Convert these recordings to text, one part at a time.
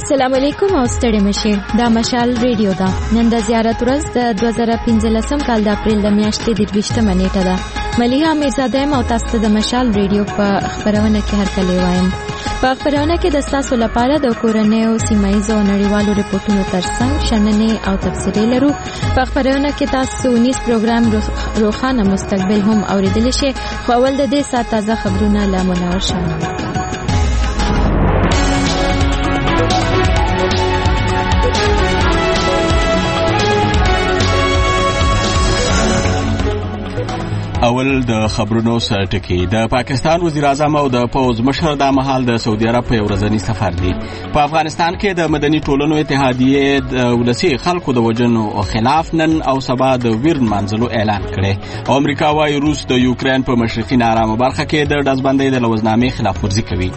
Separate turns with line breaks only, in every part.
السلام علیکم او ستړي مشه دا مشال ریډیو دا نن د زیارت ورځ د 2015 کال د اپریل د میاشتې د 20مه نیټه ده. ملیحه میرزاده او تاسو د مشال ریډیو په خبرونه کې هرکلی وایم. په خبرونه کې د تاسو لپاره د کورنۍ او سیمایي او نړیوالو ریپورتونو ترڅنګ شننې او تفسیرې لرو. په خبرونه کې تاسو نیس پروګرام روخانه مستقبل هم اوریدل شي. خو اول د دې سات تازه خبرونه له منور شامل.
اول د خبرونو سرټکی. د پاکستان وزیر اعظم او د پوز مشر د مهال د سعودي عرب په ورځنی سفر دی. په افغانستان کې د مدني ټولنو اتحادیه د ولسی خلکو د وجنو خلاف نن او سبا د ویرن منځلو اعلان کړي. امریکا وايي روس د یوکرين په مشرقي نارامه برخه کې د دزبندۍ د لوزنامې خلاف ورزي کوي.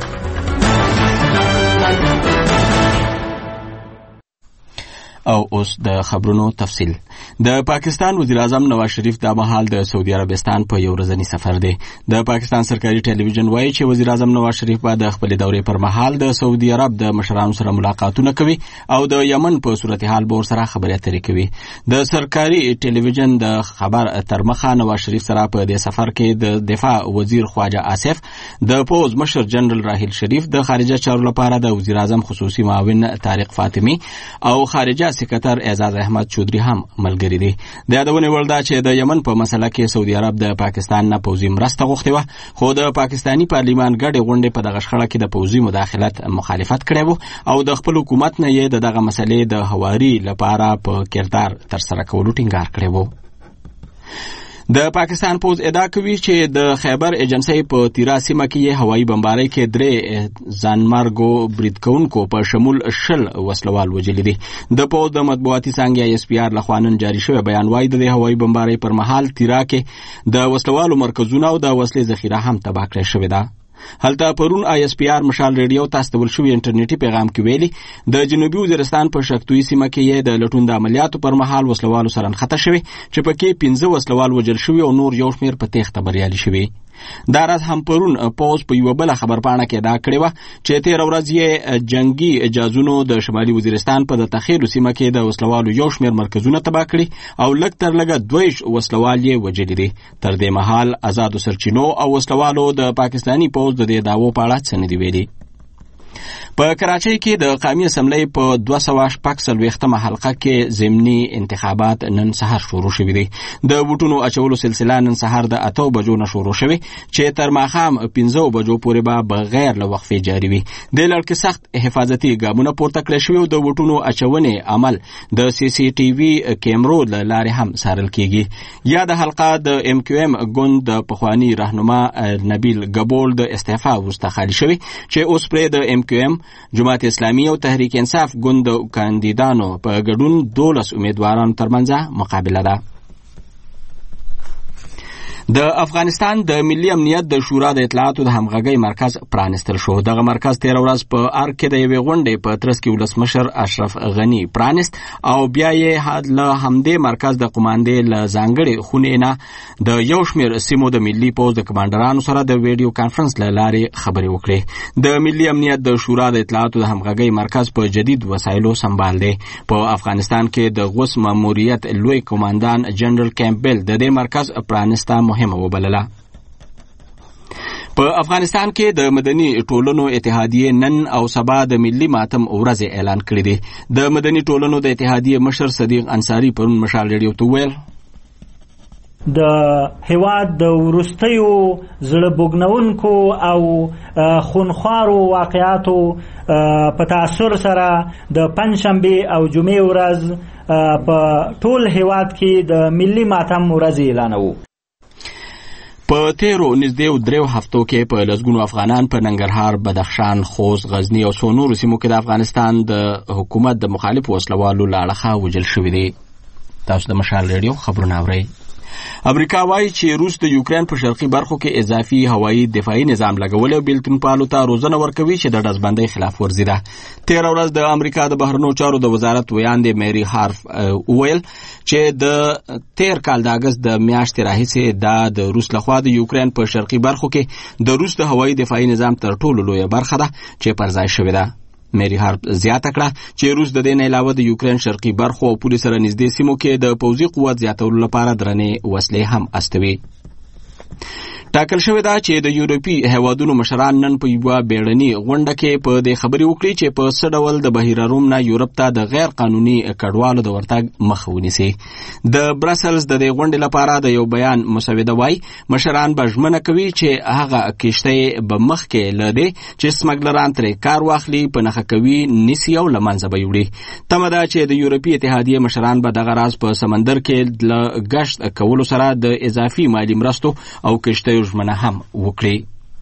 او اوس د خبرونو تفصیل. د پاکستان وزیر اعظم نواز شریف د مهال د سعودي عربستان په یو ورځنی سفر دی. د پاکستان سرکاري ټلویزیون وایي چې وزیر اعظم نواز شریف به د خپل دورې پر مهال د سعودي عرب د مشرانو سره ملاقاتونه کوي او د یمن په صورتحال به سره خبرې اترې کوي. د سرکاري ټلویزیون د خبر تر مخه نواز شریف سره په دې سفر کې د دفاع وزیر خواجه آصف، د پوز مشر جنرال راحیل شریف، د خارجه چارو لپاره د وزیر اعظم خصوصي معاون طارق فاطمی او خارجه سکرټر اعزاز احمد چودري هم ملګری دي. د یادونه ولدا چې د یمن په مسله کې سعودي عرب د پاکستان نه پوځي مرسته غوښتي و، خو د پاکستانی پارلیمان ګډې غونډې په دغه شخړه کې د پوځي مداخلت مخالفت کړی و او د خپل حکومت نه یې دغه مسلې د هواري لپاره په کردار تر سره کولو ټینګار کړی و. د پاکستان پوز ادعا کوي چې د خیبر ایجنسی په تیرا سیمه کې هوایي بمبارۍ کې 3 ځانمرګو بریدکونکو په شمول 10 وسلوال وژلي دي. د پوز د مطبوعاتي څانګې ISPR لخوا نن جاری شوی بیان وايي د هوایي بمبارۍ پر مهال تیرا کې د وسلوالو مرکزونه او د وسلې ذخیره هم تباه کړې شوې ده. هلته پرون ISPR مشال ریډیو تاسو ول شوی انټرنیټي پیغام کې ویلي د جنوبي وزیرستان په شکتوي سیمه کې د لټون د عملیاتو پر مهال وسلوالو سره خطر شوی چې پکې 15 وسلوال وژل شوی او نور یو شمیر په تېښته بریالي شوی. دا راز هم پرون پوز په یو بل خبرپاڼه کې دا کړی و چې 13 ورځ یې جنگي اجازونو د شمالي وزیرستان په د تخیل سیمه کې د وسلوالو یو شمیر مرکزونه تباه کړي او لږ تر لږه 2 وسلوال یې وژلي دي. تر دې مهال آزادو سرچینو او وسلوالو د پاکستانی پوز د دې داوو په اړه څه نه دی ویلي. په کراچۍ کې د قومي اسمبلی په 240مه حلقه کې ضمني انتخابات نن سهار شروع شوي دي. د ووټونو اچولو سلسله نن سهار د 8 بجو نه شروع شوي چې تر ماښام 15 بجو پورې به بغیر له وقفې جاري وي. د لړ کې سخت حفاظتي ګامونه پورته کړل شوي او د ووټونو اچونې عمل د CCTV کیمرو له لارې هم څارل کیږي. یا د حلقه د MQM ګوند د پخوانی راهنما نبیل ګبول د استعفا وروسته خالي شوي چې اوس پرې د MQM جماعت اسلامی او تحریک انصاف ګوند کاندیدانو په ګډون 12 امیدوارانو ترمنځ مقابله ده. د افغانستان د ملي امنیت د شورا د اطلاعاتو د همغږۍ مرکز پرانستل شو. دغه مرکز 13 ورځ په ارګ کې د یوې غونډې په ترڅ کې ولسمشر اشرف غنی پرانست او بیا یې له همدې مرکز د قوماندې له ځانګړې خونې نه د یو شمېر سیمو د ملي پوځ د کمانډرانو سره د ویډیو کانفرنس له لارې خبرې وکړې. د ملي امنیت د شورا د اطلاعاتو د همغږۍ مرکز په جدید وسایلو سمبال دی. په افغانستان کې د غوث ماموریت لوی کمانډان جنرال کیمپبل د دې مرکز پرانسته مهمه وبلله. په افغانستان کې د مدني ټولنو اتحادیه نن او سبا د ملي ماتم ورځ اعلان کړی دی. د مدني ټولنو د اتحادیه مشر صدیق انصاری پرون مشال ریډیو ته ویل
د هیواد د ورستیو زړه بوګنونکو او خونخوارو واقعاتو په تاثر سره د پنځشنبه او جمعې ورځ په ټول هیواد کې د ملي ماتم ورځ اعلانوي.
په تیرو نږدې 3 هفتو کې په لسګونو افغانان په ننګرهار، بدخشان، خوست، غزنی او څو نورو سیمو کې د افغانستان د حکومت د مخالفو وسلوالو له اړخه وژل شوي دي. تاسو د مشال ریډیو خبرونه اورئ. امریکا وايي چې روس د یوکرين په شرقي برخو کې اضافي هوایي دفاعي نظام لګول او بېلتونپالو ته روزنه ورکوي چې د ډزبندۍ خلاف ورزي ده. 13 ورځ د امریکا د بهرنیو چارو د وزارت ویاندې میری هارف وویل چې د تیر کال د اگست د میاشتې راهیسې د روس لخوا د یوکرين په شرقي برخو کې د روس د هوایي دفاعي نظام تر ټولو لویه برخه ده چې پر ځای شوې ده. میری هارپ زیاته کړه چې روس د دې نه علاوه د یوکرين شرقي برخو او پولیس سره نږدې سیمو کې د پوځي قوت زیاتولو لپاره درنې وسلې هم استوي. ټاکل شوې ده چې د یورپي هیوادونو مشران نن په یوه بیړني غونډه کې په دې خبرې وکړي چې په څه ډول د بهیر روم نه یورپ ته د غیر قانوني کډوالو د ورتګ مخه ونیسي. د برسلز د دې غونډې لپاره د یو بیان مسوده وایي مشران به ژمنه کوي چې هغه کښتۍ به مخکې له دې چې سمګلران ترې کار واخلي په نښه کوي نیسي او له منځه به یوړي. تمه ده چې د یورپي اتحادیې مشران به دغه راز په سمندر کې له ګشت کولو سره د اضافي مالي مرستو او کښتۍ ژمنه هم وکړي.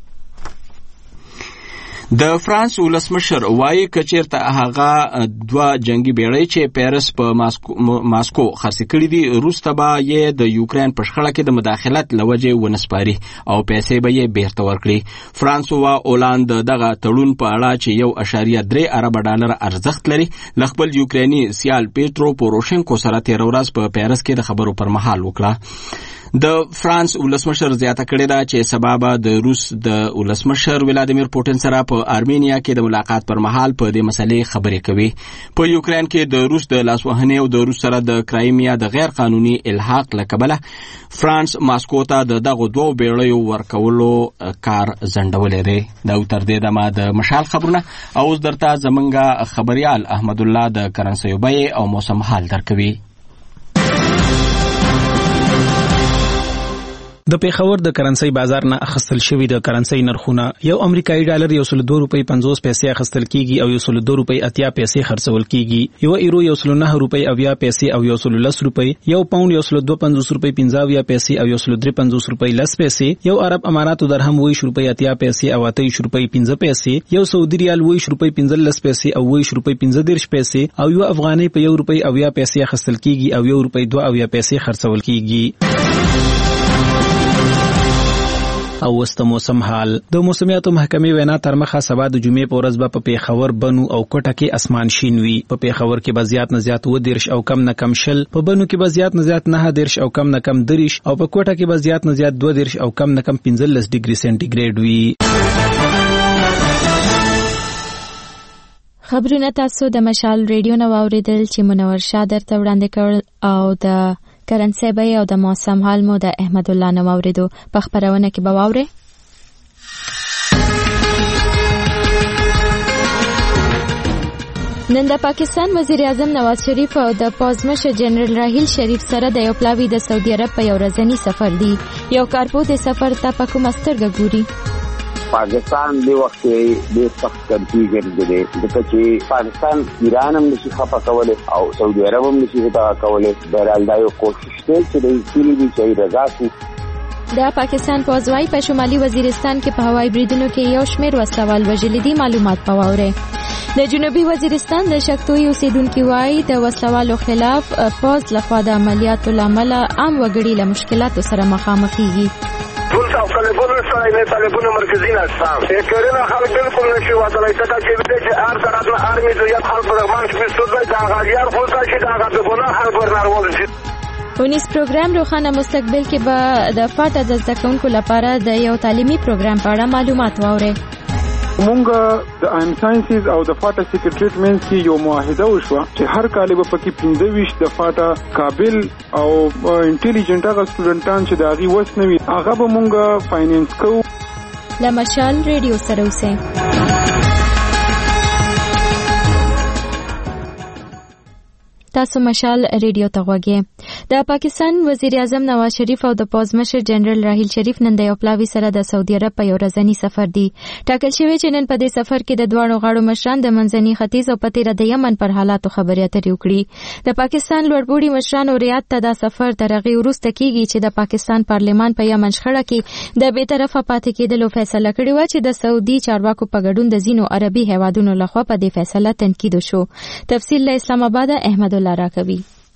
د فرانس ولسمشر وایي که چېرته هغه دوه جنگي بیړۍ چې پیرس په ماسکو خرڅې کړي دي وروسته به یې د یوکرين په شخړه کې د مداخلت له وجې ونسپاري او پیسې به یې بیرته ورکړي. فرانسوا اولاند دغه تړون په اړه چې 1.3 ارب ډالر ارزښت لري له خپل یوکریني سیال پیټرو پوروشنکو سره تیر ورځ په پیرس کې د خبرو پر مهال وکړه. د فرانس ولسمشر زیاته کړې ده چې سبا به د روس د ولسمشر ولادیمیر پوټین سره په ارمینیا کې د ملاقات پر مهال په دې مسلې خبرې کوي. په یوکرين کې د روس د لاسوهنې او د روس سره د کرایمیا د غیر قانوني الحاق له کبله فرانس ماسکو ته دغه دوه بیړیو ورکولو کار ځنډولی دی. دا تر دې دمه د مشال خبرونه او اوس درته زمونږ خبريال احمد الله د کرنسیو بیې او موسم حال درکوي.
د پیښور د کرنسي بازار نه اخیستل شوی د کرنسي نرخونه یو امریکایي ډالر 102 روپۍ 50 پیسې اخیستل کیږي او 102 روپۍ 80 پیسې خرڅول کیږي. یو ایرو 109 روپۍ 80 پیسې او 110 روپۍ، یو پاوند 152 روپۍ 50 پیسې او 153 روپۍ 10 پیسې، یو عرب اماراتو درهم 20 روپۍ 80 پیسې او 28 روپۍ 15 پیسې، یو سعودي ریال 20 روپۍ 15 پیسې او 20 روپۍ 15 پیسې او یو افغانۍ په 1 روپۍ 80 پیسې اخیستل کیږي او 1 روپۍ 2 پیسې خرڅول کیږي. او وست موسم حال. د موسمیاتو محکمې وینا تر مخه سبا د جمعې په ورځ به په پیښور، بنو او کوټه کې اسمان شین وي. په پیښور کې به زیات نه زیات 10 او کم نه کم 20، په بنو کې به زیات نه زیات 9 او کم نه کم 30 او په کوټه کې به زیات نه زیات 12 او کم نه کم 15 ډیګري سنټیګریډ وي.
خبرونه تاسو د مشال ریډیو نو اوریدل چې منور شاه درته وړاندې کړل او د کرنسي بیې او د موسم حال مو د احمد الله نو اوریدو. په خبرونه کې به واورئ. نن د پاکستان وزیر اعظم نواز شریف او د پوزمشر جنرال راحیل شریف سره د یو پلاوی د سعودي عرب په یو ورځنی سفر دی. یو کارپوت سفر ته په کومه سترګه ګوري؟
پاکستان دی وخت د سخت کنفیوژن دی ځکه چې پاکستان ایران هم نشي خپه کولای او سعودي عرب هم نشي خپه کولای. بهرحال دا یو کوشش دی چې د کلی دی چې رضا شي.
د پاکستان پوځوای په شمالي وزیرستان کې په هوایي بریدونو کې یو شمېر وسوال وژلي دي. معلومات په واورئ. د جنوبي وزیرستان د شکتوي اوسیدونکو وایي د وسوالو خلاف پوځ لخوا د عملیاتو لامل عام وګړي له مشکلاتو سره مخامخ کیږي.
ټول تلیفون سره نه تلیفون مرکزی نشته. کورونه خلک بالکل نشي وصلای ته چې هر طرف نه ارمی زیات خلک رغمان چې څه د غالیار خو چې دا غته ګناه هر ګورنر شي.
ونیس پروګرام روښانه مستقبل کې به د فاټا د زده کوونکو لپاره د یو تعلیمي پروګرام په اړه معلومات واورئ.
مونږ د ایم ساينسز او د فاټا سیکریټریټ مینس کې یو معاهده وشوه چې هر کال به پکې 25 د فاټا قابل او انټيليجنت هغه سټوډنټان چې د هغه وس نوي هغه به مونږ فاینانس کوو.
لمشال ریډیو سره اوسئ. تاسو مشال ریډیو ته غوږی. د پاکستان وزیر اعظم نواز شریف او د پوزمشر جنرال راحیل شریف نن د یو پلاوی سره د سعودي عرب په یو ورځنی سفر دی. ټاکل شوی چې نن په دې سفر کې د دواړو غاړو مشران د منځني ختیځ او په تیره د یمن پر حالاتو خبرې اترې وکړي. د پاکستان لوړپوړي مشرانو ریاض ته دا سفر تر هغې وروسته کیږي چې د پاکستان پارلمان په یمن شخړه کې د بې طرفه پاتې کېدلو فیصله کړې وه چې د سعودي چارواکو په ګډون د ځینو عربي هیوادونو لخوا په دې فیصله تنقید وشو. تفصیل له اسلام آباد احمد الله راکوي.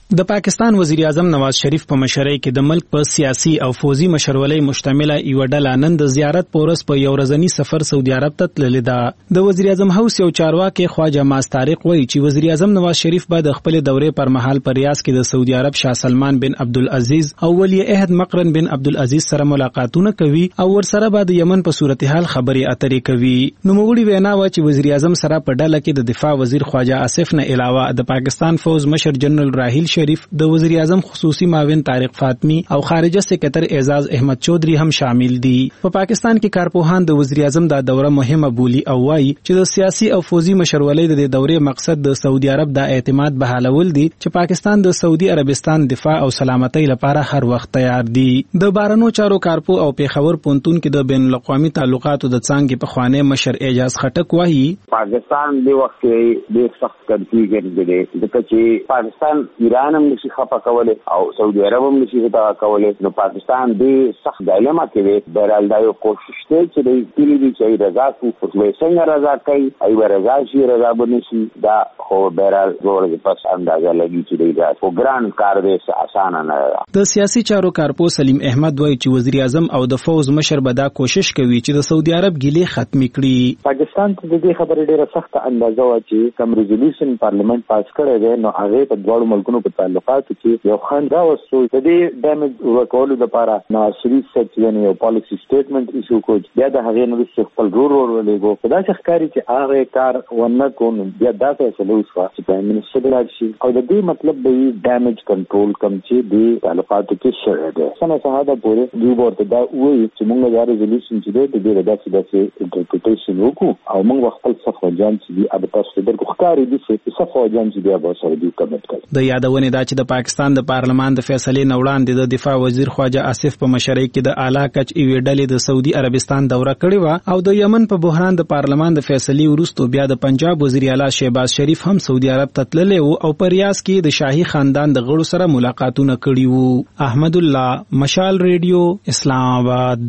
د پاکستان وزیر اعظم نواز شریف په مشرۍ کې د ملک په سیاسي او فوزي مشرولۍ مشتمله یو ډله نن د زیارت پورس په یو ورځنی سفر سعودي عرب ته تللې ده. د وزیر اعظم هوس یو چارواکي خواجه ماز طارق وایي چې وزیر اعظم نواز شریف به د خپل دورې پر مهال په ریاض کې د سعودي عرب شاه سلمان بن عبدالعزیز او ولی عهد مقرن بن عبدالعزیز سره ملاقاتونه کوي او ورسره به د یمن په صورتحال خبرې اترې کوي. نو موږ وینا و چې وزیر اعظم سره په ډله کې د دفاع وزیر خواجه آصف نه علاوه د پاکستان فوز مشر جنرال راحیل شریف، د وزیر اعظم خصوصي معاون طارق فاطمی او خارجه سکرټر اعزاز احمد چودھری هم شامل دي. په پاکستان کې کارپوهان د وزیر اعظم دا دوره مهمه بولی او وایي چې د سیاسي او فوزي مشرولۍ د دورې مقصد د سعودي عرب د اعتماد بحالول دي چې پاکستان د سعودي عربستان دفاع او سلامتۍ لپاره هر وخت تیار دي. د بارنو چارو کارپو او پیښور پونتون کې د بین الاقوامي تعلقاتو د څانګې په خوانې مشر اعجاز خټک وایي
پاکستان دی وخت کې ډېر سخت کنفیوژن دی ځکه چې پاکستان ایران هم نشي خپه کولی او سعودي عرب هم نشي خپه کولی. نو پاکستان ډېر سخت ډایلما کې دی. بهرحال دا یو کوشش دی چې دوی کلي دي چې رضا کو څنګه رضا کوي ای رضا شي رضا به نشي. دا خو بهرحال زور د پس اندازه لګي چې دی دا خو ګران کار دی اسانه نه ده.
د سیاسي چارو کارپو سلیم احمد وایي چې وزیر اعظم او د فوز مشر به دا کوشش کوي چې د سعودي عرب ګیلې ختمې کړي.
پاکستان ته د دې خبرې ډېره سخته اندازه وه چې کوم ریزولوشن پارلیمنت پاس کړی دی نو هغې په دواړو ملکونو په تعلقاتو کې یو خنډ راوستو. د دې ډیمیج ورکولو دپاره نواز شریف صاحب چې یعنې یو پالیسي سټیټمنټ ایشو کړو، بیا د هغې نه وروسته خپل رور ولېږو. په داسې ښکاري چې هغه کار ونه کړو نو بیا دا فیصله وشوه چې پرایم منسټر لاړ شي او د دې مطلب به وي ډیمیج کنټرول کوم چې د تعلقاتو کې شوی دی. څنګه سهاده پورې دوی به ورته دا ووایي چې موږ دا ریزولوشن چې دی د دې داسې انټرپریټیشن وکړو او موږ خپل صفوجان چې دي اب تاسو درکو ښکاري دي چې صفوجان چې دی به سعودي کمټ کوي.
د یادونې دا چې د پاکستان د پارلمان د فیصلې نه وړاندې د دفاع وزیر خواجه آصف په مشرۍ کې د اعلی کچ ایوې ډلې د سعودي عربستان دوره کړې وه او د یمن په بحران د پارلمان د فیصلې وروسته بیا د پنجاب وزیر اعلی شهباز شریف هم سعودي عرب ته تللی و او په ریاض کې د شاهي خاندان د غړو سره ملاقاتونه کړي وو. احمد الله، مشال ریډیو، اسلام آباد.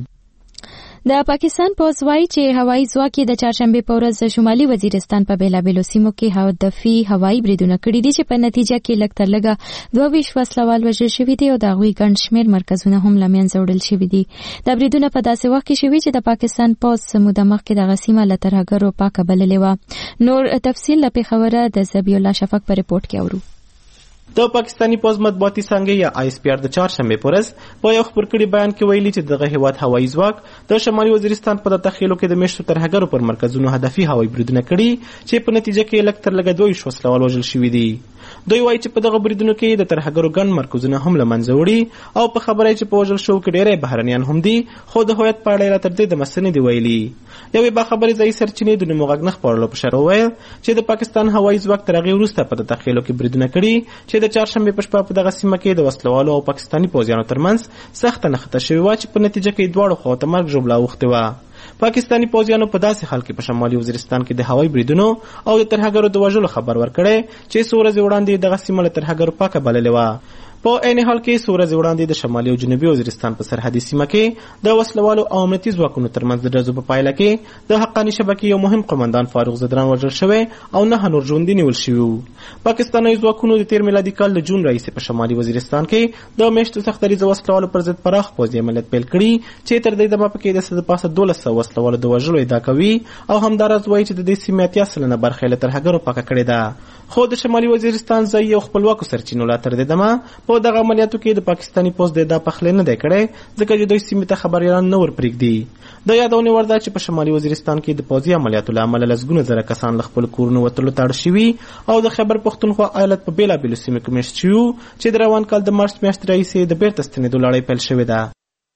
د پاکستان پوز وایي چې هوایي ځواک د چهارشنبه په ورځ د شمالي وزیرستان په بیلابیلو سیمو کې هدفي هوایي بریدونه کړي دي چې په نتیجه کې لږ تر لږه 22 وسلوال وژل شوي دي او د هغوی ګڼ شمېر مرکزونه هم له منځه وړل شوي دي. دا بریدونه په داسې وخت کې شوي چې د پاکستان پوز موده مخکې دغه سیمه له ترهګرو پاکه بللې وه. نور تفصیل له پېښوره د ذبیح الله شفق په ریپورت کې اورو.
د پاکستاني پوز مطبوعاتي څانګې یا آی اس پی آر د چهارشنبې په ورځ په یو خبر کړي بیان کې ویلي چې دغه هیواد هوایي ځواک د شمالي وزیرستان په تخیلو کې د میشتو ترهګرو پر مرکزونو هدفي هوایي بریدونه کړي چې په نتیجه کې لږ تر لږه 22 وسلوال وژل شوي دي. دوی وایي چې په دغه بریدونو کې د ترهګرو ګڼ مرکزونه هم له منځه وړي او په خبره چې په وژل شوو کې ډېری بهرنیان هم دي خو د هویت په اړه یې تر دې دمه څه نه دي ویلي. یوې باخبرې ځایي سرچینې د نومو غږ نه خپرولو په شرح وویل چې د پاکستان هوایي ځواک تر هغې وروسته په تخیلو کې بریدونه کړي چې د چهارشنبې په شپه په دغه سیمه کې د وسلوالو او پاکستاني پوځیانو ترمنځ سخته نښته شوې وه چې په نتیجه کې دواړو خواو ته مرګ ژوبله اوښتې وه. پاکستاني پوځیانو په داسې حال کې په شمالي وزیرستان کې د هوایي بریدونو او د ترهګرو د وژلو خبر ورکړی چې څو ورځې وړاندې دغه سیمه له ترهګرو پاکه بللې وه. په عین حال کې څو ورځې وړاندې د شمالي او جنوبي وزیرستان په سرحدي سیمه کې د وسلوالو او امنیتي ځواکونو ترمنځ د ډزو په پایله کې د حقاني شبکې یو مهم قمندان فاروق زدران وژل شوی او 9 نور ژوندي نیول شوي وو. پاکستاني ځواکونو د تیر میلادي کال د جون راهیسې په شمالي وزیرستان کې د میشتو سختدریزه وسلوالو پر ضد پراخ پوځي عملیات پیل کړي چې تر دې دمه پکې د 1200 وسلوالو د وژلو ادعا کوي او همداراز وایي چې د دې سیمې 80% برخه له ترهګرو پاکه کړې ده. خو د شمالي وزیرستان ځایي او خپلواکو سرچینو لا تر دې دمه په دغه عملیاتو کې د پاکستاني پوز د ادعا پخلی نه دی کړی ځکه چې دوی سیمې ته خبریالان نه ورپرېږدي. د یادونې وړ ده چې په شمالي وزیرستان کې د پوځي عملیاتو له امله لسګونه زره کسان له خپلو کورونو وتلو ته اړ شوي او د خیبر پښتونخوا ایالت په بېلابېلو سیمو کې مېشت شوي وو چې د روان کال د مارچ میاشتې راهیسې د بیرته ستنېدو لړۍ پیل شوې ده.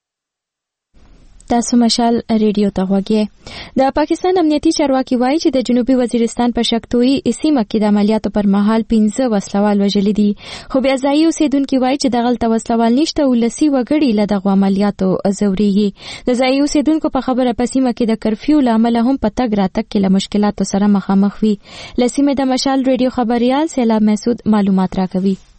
تاسو مشال ریډیو ته غوږی. د پاکستان امنیتي چارواکي وایي چې د جنوبي وزیرستان په شکتوي سیمه کې د عملیاتو پر مهال 15 وسلوال وژلي دي خو بیا ځایي اوسیدونکي وایي چې دغلته وسلوال نشته او لسي وګړي له دغو عملیاتو ځورېږي. د ځایي اوسیدونکو په خبره په سیمه کې د کرفیو له امله هم په تګ راتګ کې له مشکلاتو سره مخامخ وي. له سیمې د مشال ریډیو خبریال سیلاب محسود معلومات راکوي.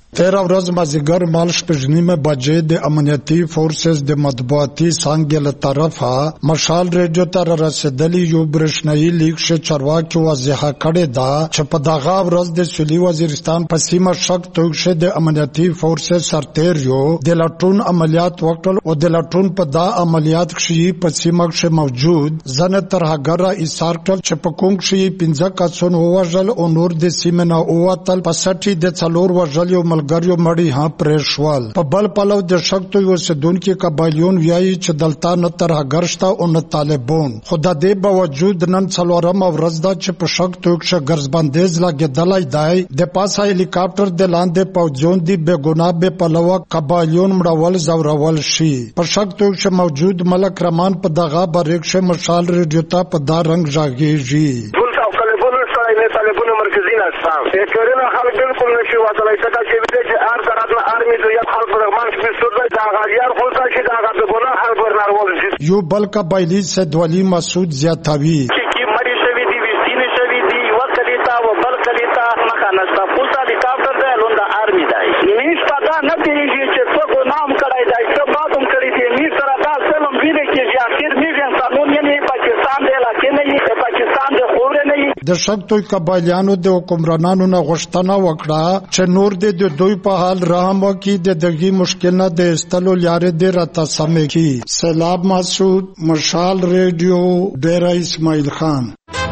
13 ورځ مازیګر مال شپږنیمه بجې د امنیتي فورسز د مطبوعاتي څانګې له طرفه مشال ریډیو ته رسیدلی یو برېښنایي لیک چې چارواکي واضحه کړې ده چې په دغه ورځ د سویلي وزیرستان په سیمه شک توګ چې د امنیتي فورسز سرتیریو د لټون عملیات وکړل او د لټون په دا عملیات کې په سیمه کې موجود ځنه ترهګر ایثار کړل چې په کوم کې 15 کسان ووژل او نور د سیمه نه اوتل په سټي د څلور وژل یو ګریو مړی ها پرېښول. په بل پلو د شکتو یو سدونکو قبایلیون ویایي چې دلته نه ترهګر شته او نه طالبان. خو د دې باوجود نن څلورم ورځ ده چې په شکتو کې ګرځبندیز لګېدلی دی. د پاسه هلیکاپټر د لاندې پوځیان دي بې ګناه بې پلوه قبایلیون مړول زورول شي. په شکتو کې موجود ملک رحمان په دغه بریښ مشال ریډیو ته په دا رنگ ژغېږي.
طالبون مرکزی هستم. کارنا خلق بالکل نشی وصلای تا که بده که هر طرف آرمی تو یک خلق رغمان که بیستود باید آغازیار خونسا که آغاز بگونه هر برنار والشید.
یو بلک بایلی سدولی مسعود زیادتاوی.
که مری شوی دی ویستین شوی دی و کلیتا و بل کلیتا مخانستا پوسا هلیکاپټر دی لوندا آرمی دی. نیش پتا نتیجی که تو گنام کړای دی تو باتم کړی دی نیش سره دا سلام ویني کې ځاخر میږي قانون یې پاکستان دی لکه نه یې پاکستان دی خور نه یې.
د شکتوی قبایلیانو د حکمرانانو نه غوښتنه وکړه چې نور د دوی په حال رحم وکړي د دغه مشکل نه د استلو لارې د راته سمې کړي. سلام مسعود، مشال ریډیو، ډیره اسماعیل خان.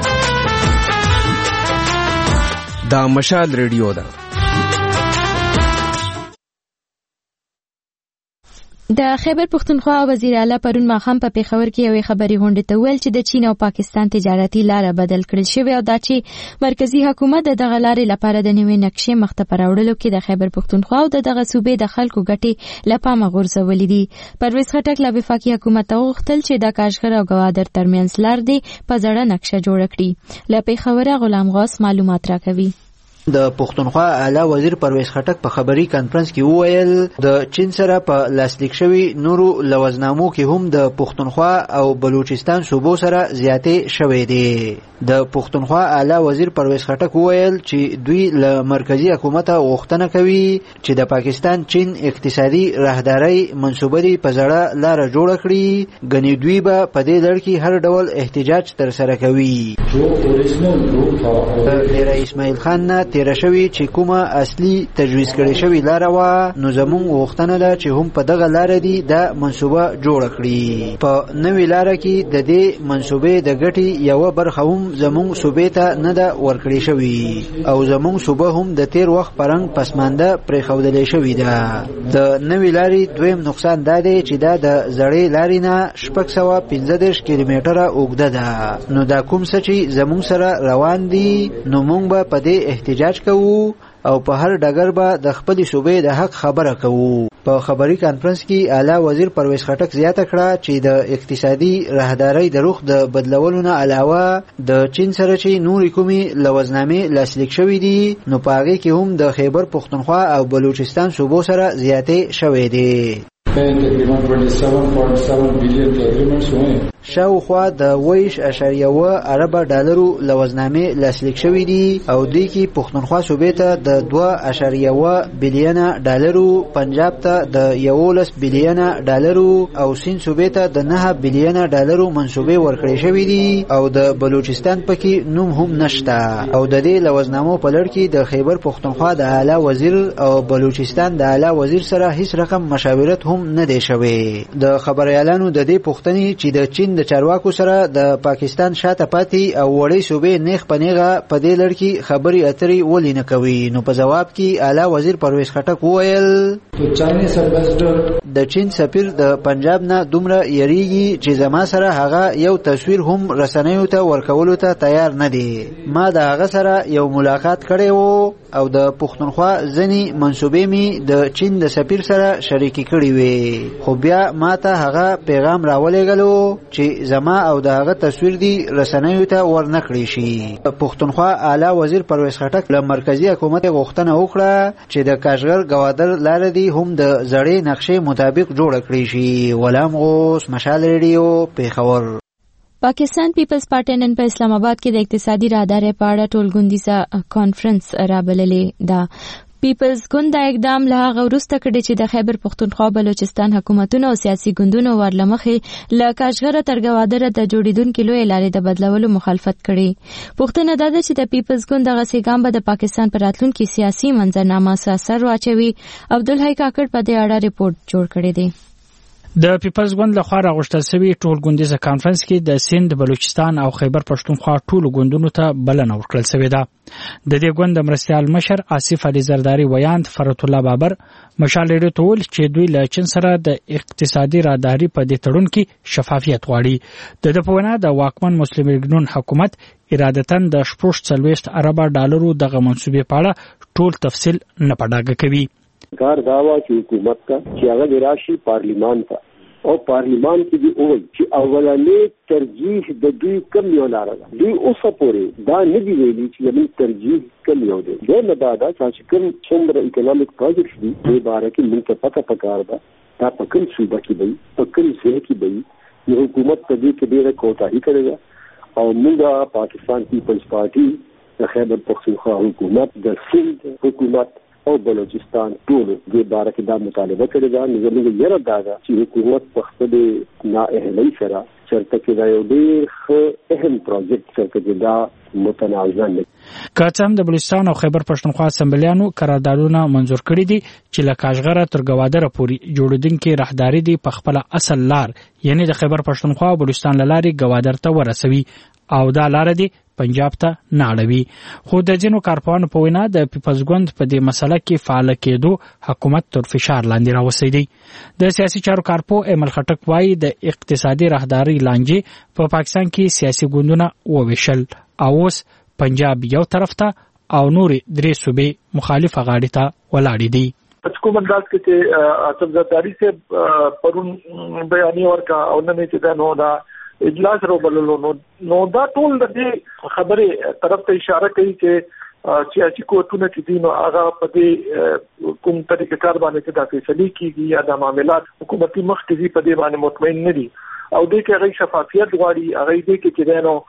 دا مشال ریډیو ده.
د خیبر پختونخوا وزیر اعلی پرون ماښام په پیښور کې یوې خبري غونډې ته ویل چې د چین او پاکستان تجارتي لاره بدل کړل شوې او دا چې مرکزی حکومت د دغه لارې لپاره د نوې نقشې مخته پر وړلو کې د خیبر پختونخوا او دغه صوبې د خلکو ګټې له پامه غورځولې دي. پرویز خټک له وفاقي حکومت غوښتل چې د کاشغر او ګوادر ترمنځ لار دی په زړه نقشه جوړ کړي. له پیښوره غلام غوث معلومات راکوي.
د پښتونخوا اعلی وزیر پرویز خټک په خبري کانفرنس کې وویل د چین سره په لاسلیک شوی نورو لوزنامو کې هم د پښتونخوا او بلوچستان صوبو سره زیاتې شوې دي. د پښتونخوا اعلی وزیر پرویز خټک وویل چې دوی له مرکزی حکومت غوښتنه کوي چې د پاکستان چین اقتصادي راهداري منسوبه په زړه لار جوړ کړي. غني دوی به په دې لړ کې هر ډول احتجاج تر سره کوي. د اسماعیل خان نه تیر شوی چې کومه اصلي تجویز کړي شوی لار و نو زموږ غوښتنه ده چې هم په دغه لار دی د منسوبه جوړ کړي. په نوې لار کې د دې منسوبې د ګټي یو برخه هم زموږ صوبې ته نه ده ورکړې شوی او زموږ صوبه هم د تیر وخت پرنګ پسمانده پرېښودلې شوی ده. د نوې لارې دویم نقصان دا دی چې دا د زړې لارې نه 615 کیلومتره اوږده ده. نو دا کوم څه چې زموږ سره روان دي نو موږ به په دې احتجاج کوو او په هر ډګر به د خپل صوبې د حق خبره کوو. په خبري کانفرنس کې اعلی وزیر پرویز خټک زیاته کړه چې د اقتصادي راهداري د رخ د بدلولو نه علاوه د چین سره چې نور کومي لوزنامې لاسلیک شوې دي نو په هغه کې هم د خیبر پختونخوا او بلوچستان صوبو سره زیاتې شوې دي. شاوخوا د 20.1 ارب ډالرو لوزنامې لاسلیک شوې دي او دوی کې پښتونخوا صوبې ته د 2.1 بلین ډالرو، پنجاب ته د 11 بلین ډالرو او سین صوبې ته د 9 بلین ډالرو منسوبې ورکړې شوې دي او د بلوچستان پکې نوم هم نشته. او د دې لوزنامو په لړ کې د خیبر پښتونخوا د اعلی وزیر او بلوچستان د اعلی وزیر سره هیڅ رقم مشاورت هم نه دی شوی. د خبريالانو د دې پوښتنې چې د چین د چارواکو سره د پاکستان شاته پاتې او وړې صوبې نیغ پنیغه په دې لړ کې خبري اترې ولې نه کوي نو په جواب کې اعلی وزیر پرویز خټک وویل د چین سفیر د پنجاب نه دومره یریږي چې زما سره هغه یو تصویر هم رسنیو ته ورکولو ته تیار نه دی. ما د هغه سره یو ملاقات کړی وو او د پښتونخوا ځنی منسوبې می د چین د سفیر سره شریکي کړی وي خو بیا ما ته هغه پیغام راولېګلو چې زما او د هغه تصویر دی رسنیو ته ورنکړی شي. پښتونخوا اعلی وزیر پرویز خټک له مرکزی حکومت غوښتنه وکړه چې د کاشغر ګوادر لار دی هم د زړې نقشې مطابق جوړ کړی شي. غلام غوث، مشال ریډیو، پیښور.
پاکستان پیپلز پارټي نن په اسلام آباد کې د اقتصادي راهدارۍ په اړه ټولګوندیزه کانفرنس رابللې ده. پیپلز ګوند دا اقدام له هغه وروسته کړی چې د خیبر پښتونخوا بلوچستان حکومتونو او سیاسي ګوندونو ورلمخې له کاشغره تر ګوادره د جوړیدونکو لوی لارې د بدلولو مخالفت کړي. پوښتنه دا ده چې د پیپلز ګوند دغه ګام به د پاکستان پر راتلونکي سیاسي منظرنامه اثر واچوي. عبدالحی کاکړ په دې اړه ریپورت جوړ کړی دی.
د پیپلز ګوند لخوا راغوښتل شوی ټول ګوندیزه کانفرنس کې د سند، بلوچستان او خیبر پښتونخوا ټول ګوندونو ته بلنه ورکړل شوې ده. د دې ګوند د مرستیال مشر آصف علي زرداری ویاند فرت الله بابر مشال ریډیو ته ویل چې دوی له چین سره د اقتصادي راداري په دې تړون کې شفافیت غواړي. د په وینا د واکمن مسلم لیګ حکومت ارادتاً د 40 ارب ډالرو دغه منصوبې په اړه ټول تفصیل نه پډاګه کوي.
کار داوا چې حکومت کا چې هغه راشي پارلیمان ته او پارلیمان کې دی اول چې اولانې ترجیح د دوی کم یو لاره ده. دوی اوسه پورې دا نه دی ویلي چې زموږ ترجیح کم یو دی. دا نه دا چې کوم څومره اکونومیک پروجیکټس دي په باره کې موږ ته پته پکار ده دا په کوم صوبه کې دی، په کوم ځای کې دی. یو حکومت په دې کې ډېره کوتاهي کړې ده او موږ پاکستان پیپلز پارټي د خیبر پښتونخوا حکومت، د سند حکومت او بلوچستان ټول دې باره کې دا مطالبه کړې ده. نو زموږ یره دا ده چې حکومت په خپل نااهلۍ سره چرته کې دا یو ډېر اهم پروجیکټ چې دا متنازع نه.
که څه هم د بلوچستان او خیبر پښتونخوا اسمبلیانو قراردادونه منظور کړي دي چې له کاشغره تر ګوادره پورې جوړیدونکي راهداري دي په خپل اصل لار یعنی د خیبر پښتونخوا او بلوچستان لارې ګوادر ته ورسوي او دا لار دي پنجاب ته نه اړوي. خو د ځینو کارپوهانو په وینا د پیپلز ګوند په دې مسله کې فعال کېدو حکومت تر فشار لاندې راوستی دی. د سیاسي چارو کارپوه ایمل خټک وایي د اقتصادي راهداري لانجې په پاکستان کې سیاسي ګوندونه وویشل او اوس پنجاب یو طرف ته او نور درې صوبې مخالف غاړې ته ولاړې دي.
حکومت داس کې چې اصل زرداری سے پرون بیانیه ورکا او نه چې دا نو دا اجلاس روبللو نو دا ټول د دې خبرې طرف ته اشاره کوي چې سیاسي قوتونه چې دي نو هغه په دې کوم طریقې کار باندې چې دا فیصله کیږي یا د معاملات حکومتي مخ کې په دې باندې مطمئن نه دي او دې کې هغه شفافیت غواړي، هغه دې کې چې نو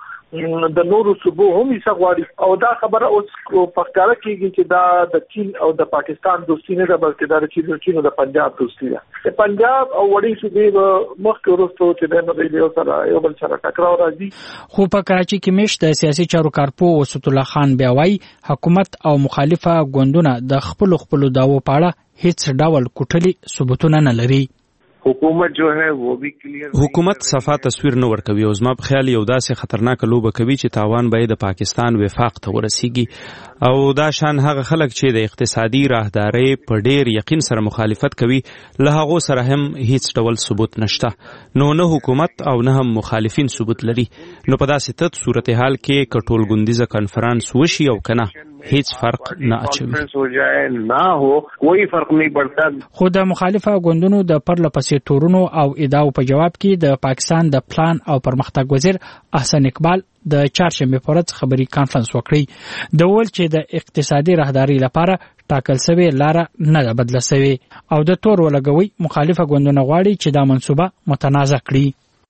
د نورو صوبو هم یې غواړي او دا خبره اوس په ښکاره کیږي چې دا د چین او د پاکستان دوستي نه ده بلکې دا د چین او د پنجاب دوستي ده. د پنجاب او وړي صوبې مخکې وروسته چې د یو سره یو بل سره ټکراو راځي.
خو په کراچي کې مشت د سیاسي چارو کارپوه وسط الله خان بیا وایي حکومت او مخالفه ګوندونه د خپل دعوو په اړه هیڅ ډول کوټلي ثبوتونه نه لري.
حکومت جو ہے وہ بھی کلیئر حکومت صفا تصویر نه ورکوي او زما په خیال یو داسې خطرناک لوبه کوي چې تاوان به د پاکستان وفاق ته ورسیږي او دا شان هغه خلک چې د اقتصادي راهداري په ډیر یقین سره مخالفت کوي له هغه سره هم هیڅ ډول ثبوت نشته. نو نه حکومت او نه هم مخالفین ثبوت لري. نو په داسې تت صورتحال کې کټول ګوندیزه کانفرنس وشي او کنه هیڅ فرق نه اچوي نه هو کوئی فرق نه پڑتا.
خو د مخالفه ګوندونو د پرله پسې تورونو او ادعاو په جواب کې د پاکستان د پلان او پرمختګ وزیر احسن اقبال د چهارشنبه په ورځ خبري کانفرنس وکړي. د ول چې د اقتصادي راهداري لپاره ټاکل شوی لار نه بدله شوی او د تور ولګوي مخالفه ګوندونه غواړي چې دا منصوبه متنازع کړي.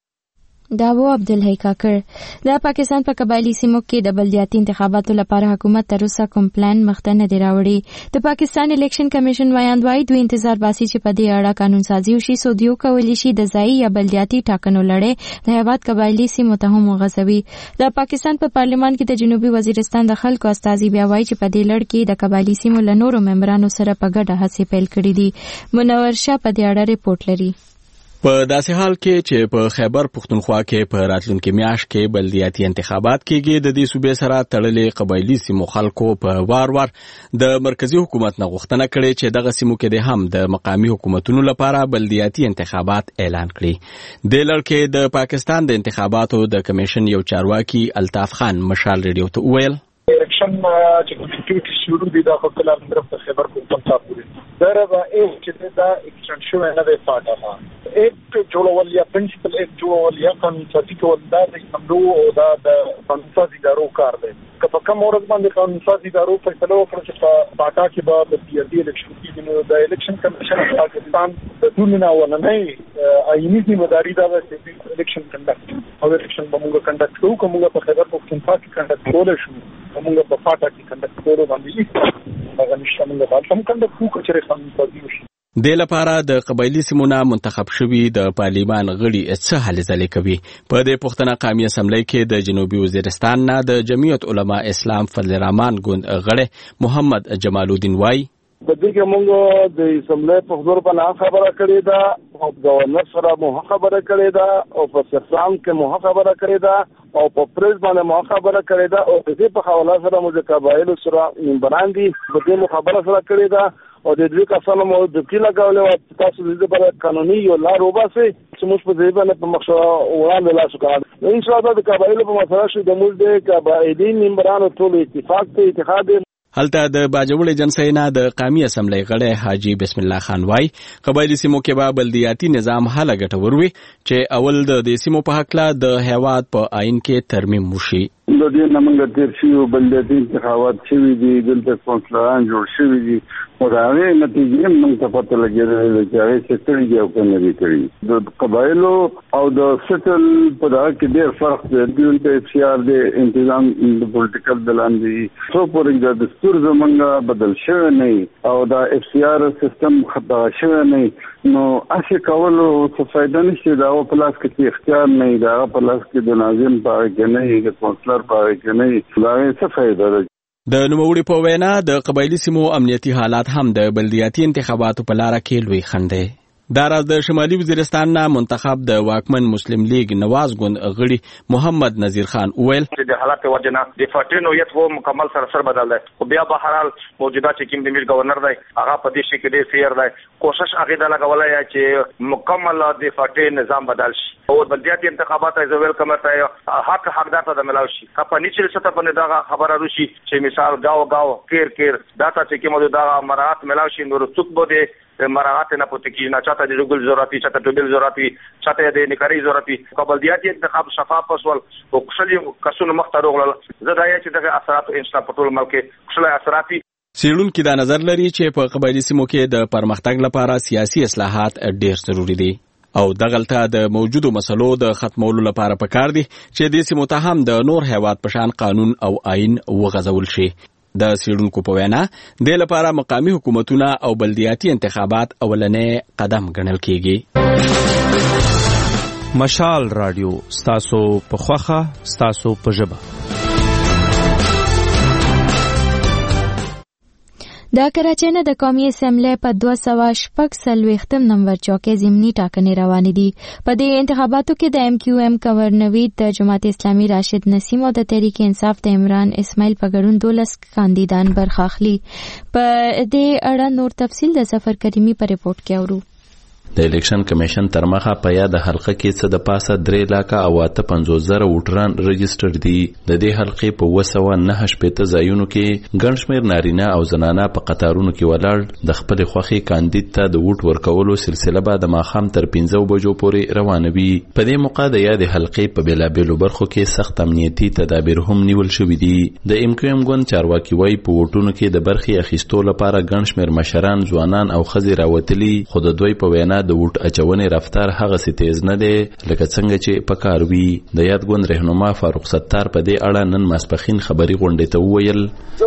دا و عبدالحی کاکړ. د پاکستان په قبایلی سیمو کې د بلدیاتي انتخاباتو لپاره حکومت تر اوسه کوم پلان مخته نه دی راوړی. د پاکستان الیکشن کمیشن وایاند وایي دوی انتظار باسي چې په دې اړه قانون سازي وشي څو دیو کولی شي د ځایي یا بلدیاتي ټاکنو لړۍ د هیواد قبایلی سیمو ته هم وغځوي. د پاکستان په پارلیمان کې د جنوبي وزیرستان د خلکو استازي بیا وایي چې په دې لړ کې د قبایلی سیمو له نورو ممبرانو سره په ګډه هڅې پیل کړې دي. منور شاه په دې اړه ریپورت لري.
په داسې حال کې چې په خیبر پښتونخوا کې په راتلونکي میاشت کې بلدیاتي انتخابات کېږي د دې صوبې سره تړلې قبایلی سیمو خلکو په وار د مرکزی حکومت نه غوښتنه کړې چې دغه سیمو کې هم د مقامی حکومتونو لپاره بلدیاتي انتخابات اعلان کړي. د لړ کې د پاکستان د انتخاباتو د کمیشن یو چارواکي الطاف خان مشال ریډیو ته وویل
الیکشن چې کوم شروع دي د خپل طرف ته خیبر پښتونخوا پورې دا به چې دا ایکسټنشن شو نه دی پاتې ایک جوړول یا پرنسپل ایک جوړول یا قانون سازي کول دا د سملو او دا د قانون سازي ادارو کار دی. که په کوم ورځ باندې قانون سازي ادارو فیصله وکړي چې په پاکا کې به د سیاسي الیکشن کې نو د الیکشن کمیشن پاکستان د ټول نه ولنه آئینی ذمہداری دا چې الیکشن کنډکټ او الیکشن به موږ کنډکټ کوو کومه په خیبر پښتونخوا کې کنډکټ کول شو موږ په فاټا کې کنډکټور باندې هغه نشته موږ باندې هم کنډکټور چې قانون پالیسی وشي.
د لپاره د قبایلی سیمونه منتخب شوي د پارلیمان غړي څه هلې ځلې کوي. په دې پښتنه قومي اسمبلی کې د جنوبي وزیرستان نه د جمعیت علما اسلام فضل الرحمن ګوند غړی محمد جمال الدین وای
په دې کې موږ د اسمبلی په حضور باندې خبره کړې ده او گورنر سره مو خبره کړې ده او په سرسام کې مو خبره کړې ده او په پریس باندې مو خبره کړې ده او د دې په حواله سره مو د قبایلو سره منبران دي په دې مو خبره سره کړې ده او د دې کسانو مو د کله غوړې او تاسو د دې پر قانوني یو لار وباسي چې موږ په دې باندې په مخه وړاندې لاس وکړو. ان شاء الله د قبایلو په مسله شو د موږ د قبایلی منبرانو ټول اتفاق ته اتحاد.
هلته د باجوړ جنسۍ نه د قومي اسمبلی غړی حاجی بسم الله خان وای قبایلی سیمو کې به بلدیاتي نظام حاله ګټور وي چې اول د دې سیمو په حق لا د هیواد په آئین کې ترمیم وشي.
د دې نمنګ تیر شي بلدیاتي انتخابات شوي دي دلته کونسلران جوړ شوي دي او دا غي نتیجې موږ ته پته لګیږي چې هغه څه کړی دی او کنه دی کړی. د قبایلو او د سټل په دا کې ډېر فرق دی. د اف سی آر د تنظیم د پولیټیکل دلاندې څو پورې د دستور زمونږه بدل شوی نه او دا اف سی آر سیستم خطا شوی نه نو اسی کولو څه فائدہ نشته. دا په لاس کې اختیار نه دا په لاس کې د ناظم پاره کې نه د کونسلر پاره کې نه دا څه فائدہ ده.
د نوموړي په وینا د قبایلی سیمو امنیتي حالات هم د بلدیاتي انتخاباتو په لاره کې لوی خنډ دی. دا راز د شمالي وزیرستان نه منتخب د واکمن مسلم لیگ نواز ګوند غړي محمد نذیر خان وویل
چې د حالات وجنه د فاټینو یت هو مکمل سره بدل دی خو بیا به هر حال موجوده چې کوم د میر گورنر دی هغه په دې شي کې ډېر فیر دی. کوشش هغه د لګولای چې مکمل د فاټین نظام بدل شي او بلدیاتي انتخابات از ویلکم ته حقدار ته ملاوي شي. په نیچل سطح باندې دا خبره روشي چې مثال گاو کیر داتا چې کومه دا مرات ملاوي شي نور څوک بده مراعات نه پته کی نه چاته د ګل ضرورتي چاته د ټوبل ضرورتي چاته د نکاري ضرورتي قبلدیاتي انتخاب شفاف وسول او کښلي کسونه مختارغل زدایا چې دغه اثرات انشاء په ټول ملک کښلي اثراتي.
سیړونکو دا نظر لري چې په قبایلی سیمو کې د پرمختګ لپاره سیاسي اصلاحات ډېر ضروری دي او دغلته د موجودو مسلو د ختمولو لپاره پکار دي چې د سیمو ته هم د نور هیواد پشان قانون او آئین وغځول شي. د سیړونکو په وینا د لپاره مقامی حکومتونه او بلدیاتي انتخابات اولنې قدم ګڼل کیږي.
مشال رادیو ستاسو په خوخه ستاسو په ژبه.
د کراچۍ نه د قومي اسمبلی په 246 نمبر چوکۍ ضمني ټاکنې روانې دي. په دې انتخاباتو کې د MQM کنورنویت د جماعت اسلامي راشد نسیم او د تحریک انصاف د عمران اسماعیل په ګډون 12 کاندیدان برخه اخلي. په دې اړه نور تفصیل د سفر کریمي په ریپورت کې اورو.
د الیکشن کمیشن تر مخه په یاد حلقه کې څه د پاسه 3,58,000 ووټران رجسټر دي. د دې حلقې په 209 ځایونو کې ګڼ شمېر نارینه او زنانه په قطارونو کې ولاړ د خپل خوښي کاندید ته د ووټ ورکولو سلسله به د ماښام تر 5 بجو پورې روانه وي. په دې موقع د یاد حلقې په بیلابیلو برخو کې سخت امنیتي تدابیر هم نیول شوي دي. د MQM ګوند چارواکي وایي په ووټونو کې د برخې اخیستو لپاره ګڼ شمېر مشران ځوانان او ښځې راوتلي خو د دوی په وینا د ووټ اچونې رفتار هغه سي تیز نه دی لکه څنګه چې پکار وي. د یاد ګوند رهنما فاروق ستار په دې اړه نن ماسپخین خبري غونډې ته وویل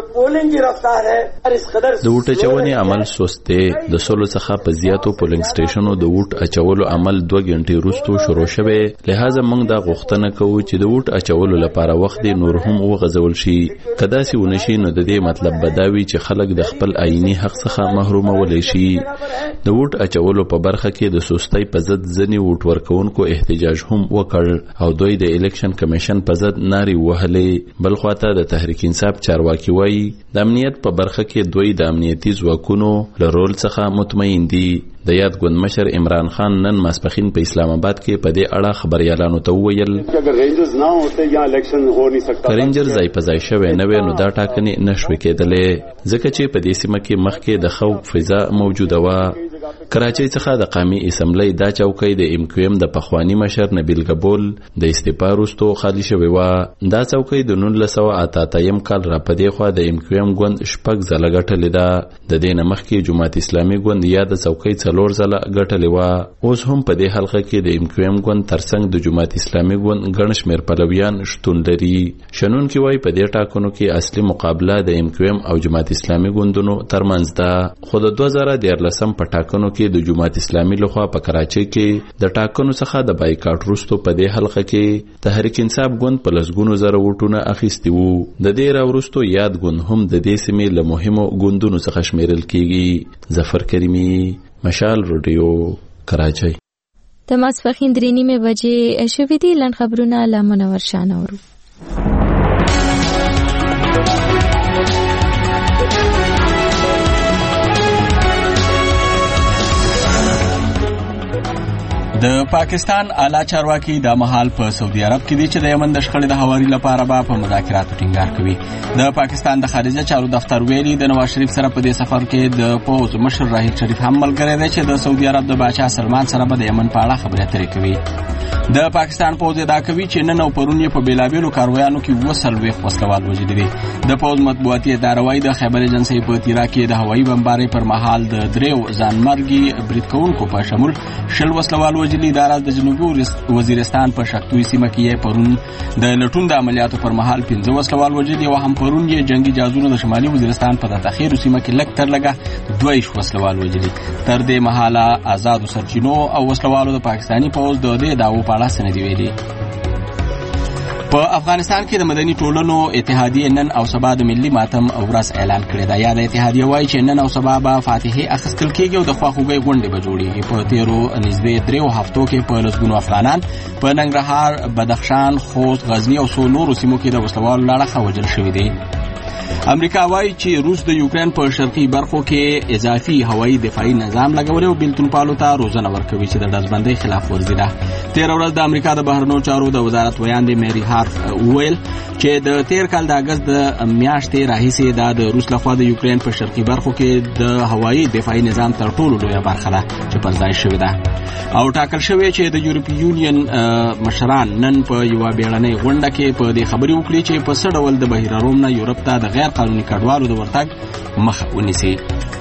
د ووټ اچونې عمل سست دی. د 16 څخه په زیاتو پولینګ سټیشنو د ووټ اچولو عمل 2 غنټې وروسته شروع شوی. لہذا موږ دا غوښتنه کوو چې د ووټ اچولو لپاره وخت نور هم وغځول شي. کدا سي ونشي نو د دې مطلب بداوي چې خلک د خپل آئینی حق څخه محرومول شي. د ووټ اچولو په برخه کې د سستۍ په ضد ځینې ووټ ورکوونکو احتجاج هم وکړ او دوی د الیکشن کمیشن په ضد نارې وهلې. بل خواته د تحریک انصاف چارواکي وایي د امنیت په برخه کې دوی د امنیتي ځواکونو له رول څخه مطمئن دي. د یاد ګوند مشر عمران خان نن ماسپخین په اسلام آباد کې په دې اړه خبريالانو ته وویل رینجر ځای په ځای شوی نه وي نو دا ټاکنې نشوي کېدلې ځکه چې په دې سیمه کې مخکې د خوف فضا موجوده وه. کراچۍ څخه د قومي اسمبلی دا چوکۍ د ام کیو ایم د پخوانی مشر نبیل قبول د استعفا وروسته خالی شوې و. دا چوکۍ د 1988 کال را پدې خو د ام کیو ایم ګوند شپږ ځله ګټلې ده. د دې نه مخکې جماعت اسلامي ګوند یا د چوکۍ 4 ځله ګټلې و. اوس هم په دې حلقه کې د ام کیو ایم ګوند ترڅنګ د جماعت اسلامي ګوند ګڼ شمېر پلویان شتون لري. شنونکي وایي په دې ټاکنو کې اصلي مقابله د ام کیو ایم او جماعت اسلامي ګوندونو ترمنځ ده. خو د 2014 په ټاکنو کې د جماعت اسلامي لخوا په کراچۍ کې د ټاکنو څخه د بایکاټ وروسته په دې حلقه کې تحریک انصاف ګوند په لسګونو زره ووټونه اخیستي وو. د دې راوروسته یاد ګوند هم د دې سیمې له مهمو ګوندونو څخه شمیرل کیږي. ظفر کریمی، مشال رادیو، کراچۍ.
د ماسپښین 3:30 بجې شوې دي. لنډ خبرونه له منور شاه اورو.
د پاکستان اعلی چارواکي د مهال په سعودي عرب کې دي چې د یمن د شخړې د هواري لپاره په مذاکراتو ټینګار کوي. د پاکستان د خارجه چارو دفتر ویلي د نواز شریف سره په دې سفر کې د پوز مشر راهیل شریف هم ملګری دی چې د سعودي عرب د بادشاه سلمان سره د یمن په اړه خبرې اترې کوي. د پاکستان پوز ادعا کوي چې نن او پرون په بیلابیلو کاروایانو کې وسلوي وسلوال وجدي دي. د پوز مطبوعاتي اداره وايي د خیبر ایجنسی په تیرا کې د هوایي بمبارۍ پر مهال د دریو ځانمرګي برید کوونکو په شمول شل وسلوال وجلي. اداره د جنوبي وزیرستان په شکتوي سیمه کې پرون د لټون د عملیاتو پر مهال 15 وسلوال وجلي او هم پرون یې جنگي جازونه د شمالي وزیرستان په تاخیر سیمه کې لک تر لګه 2 وسلوال وجلي. تر دې مهاله آزاد سرچینو او وسلوالو د پاکستانی پوز د دې داوو په اړه سندې ویلي. په افغانستان کې د مدني ټولنو اتحادیه نن او سبا د ملي ماتم ورځ اعلان کړی دی. یا د اتحادیه وايي چې نن او سبا به فاتحه اخیستل کېږي او د خواخوږي غونډې به جوړیږي. په تیرو نږدې 3 هفتو کې په لسګونو افغانان په ننګرهار، بدخشان، خوست، غزنی او څو نورو سیمو کې د وسلوالو لړخه وژل شوي دي. امریکا وايي چې روس د یوکرين په شرقي برخو کې اضافي هوایي دفاعي نظام لګولې او بلتون پالو ته روزنه ورکوي چې د دزبندۍ خلاف ورزي ده. 13 ورځ د امریکا د بهرنیو چارو د وزارت ویاندې میری هارف ویل چې د 13 کال د اگست د میاشتې راهیسې د روس لخوا د یوکرين په شرقي برخو کې د هوایي دفاعي نظام تر ټولو لویه برخه ده چې پر ځای شوې ده او ټاکل شوی چې د یورپی یونین مشران نن په یو بیړنۍ غونډه کې په دې خبرې وکړي چې په څه ډول د بهیر روم نه یورپ ته د غیر قانوني کډوالو د ورتګ مخه ونیسي.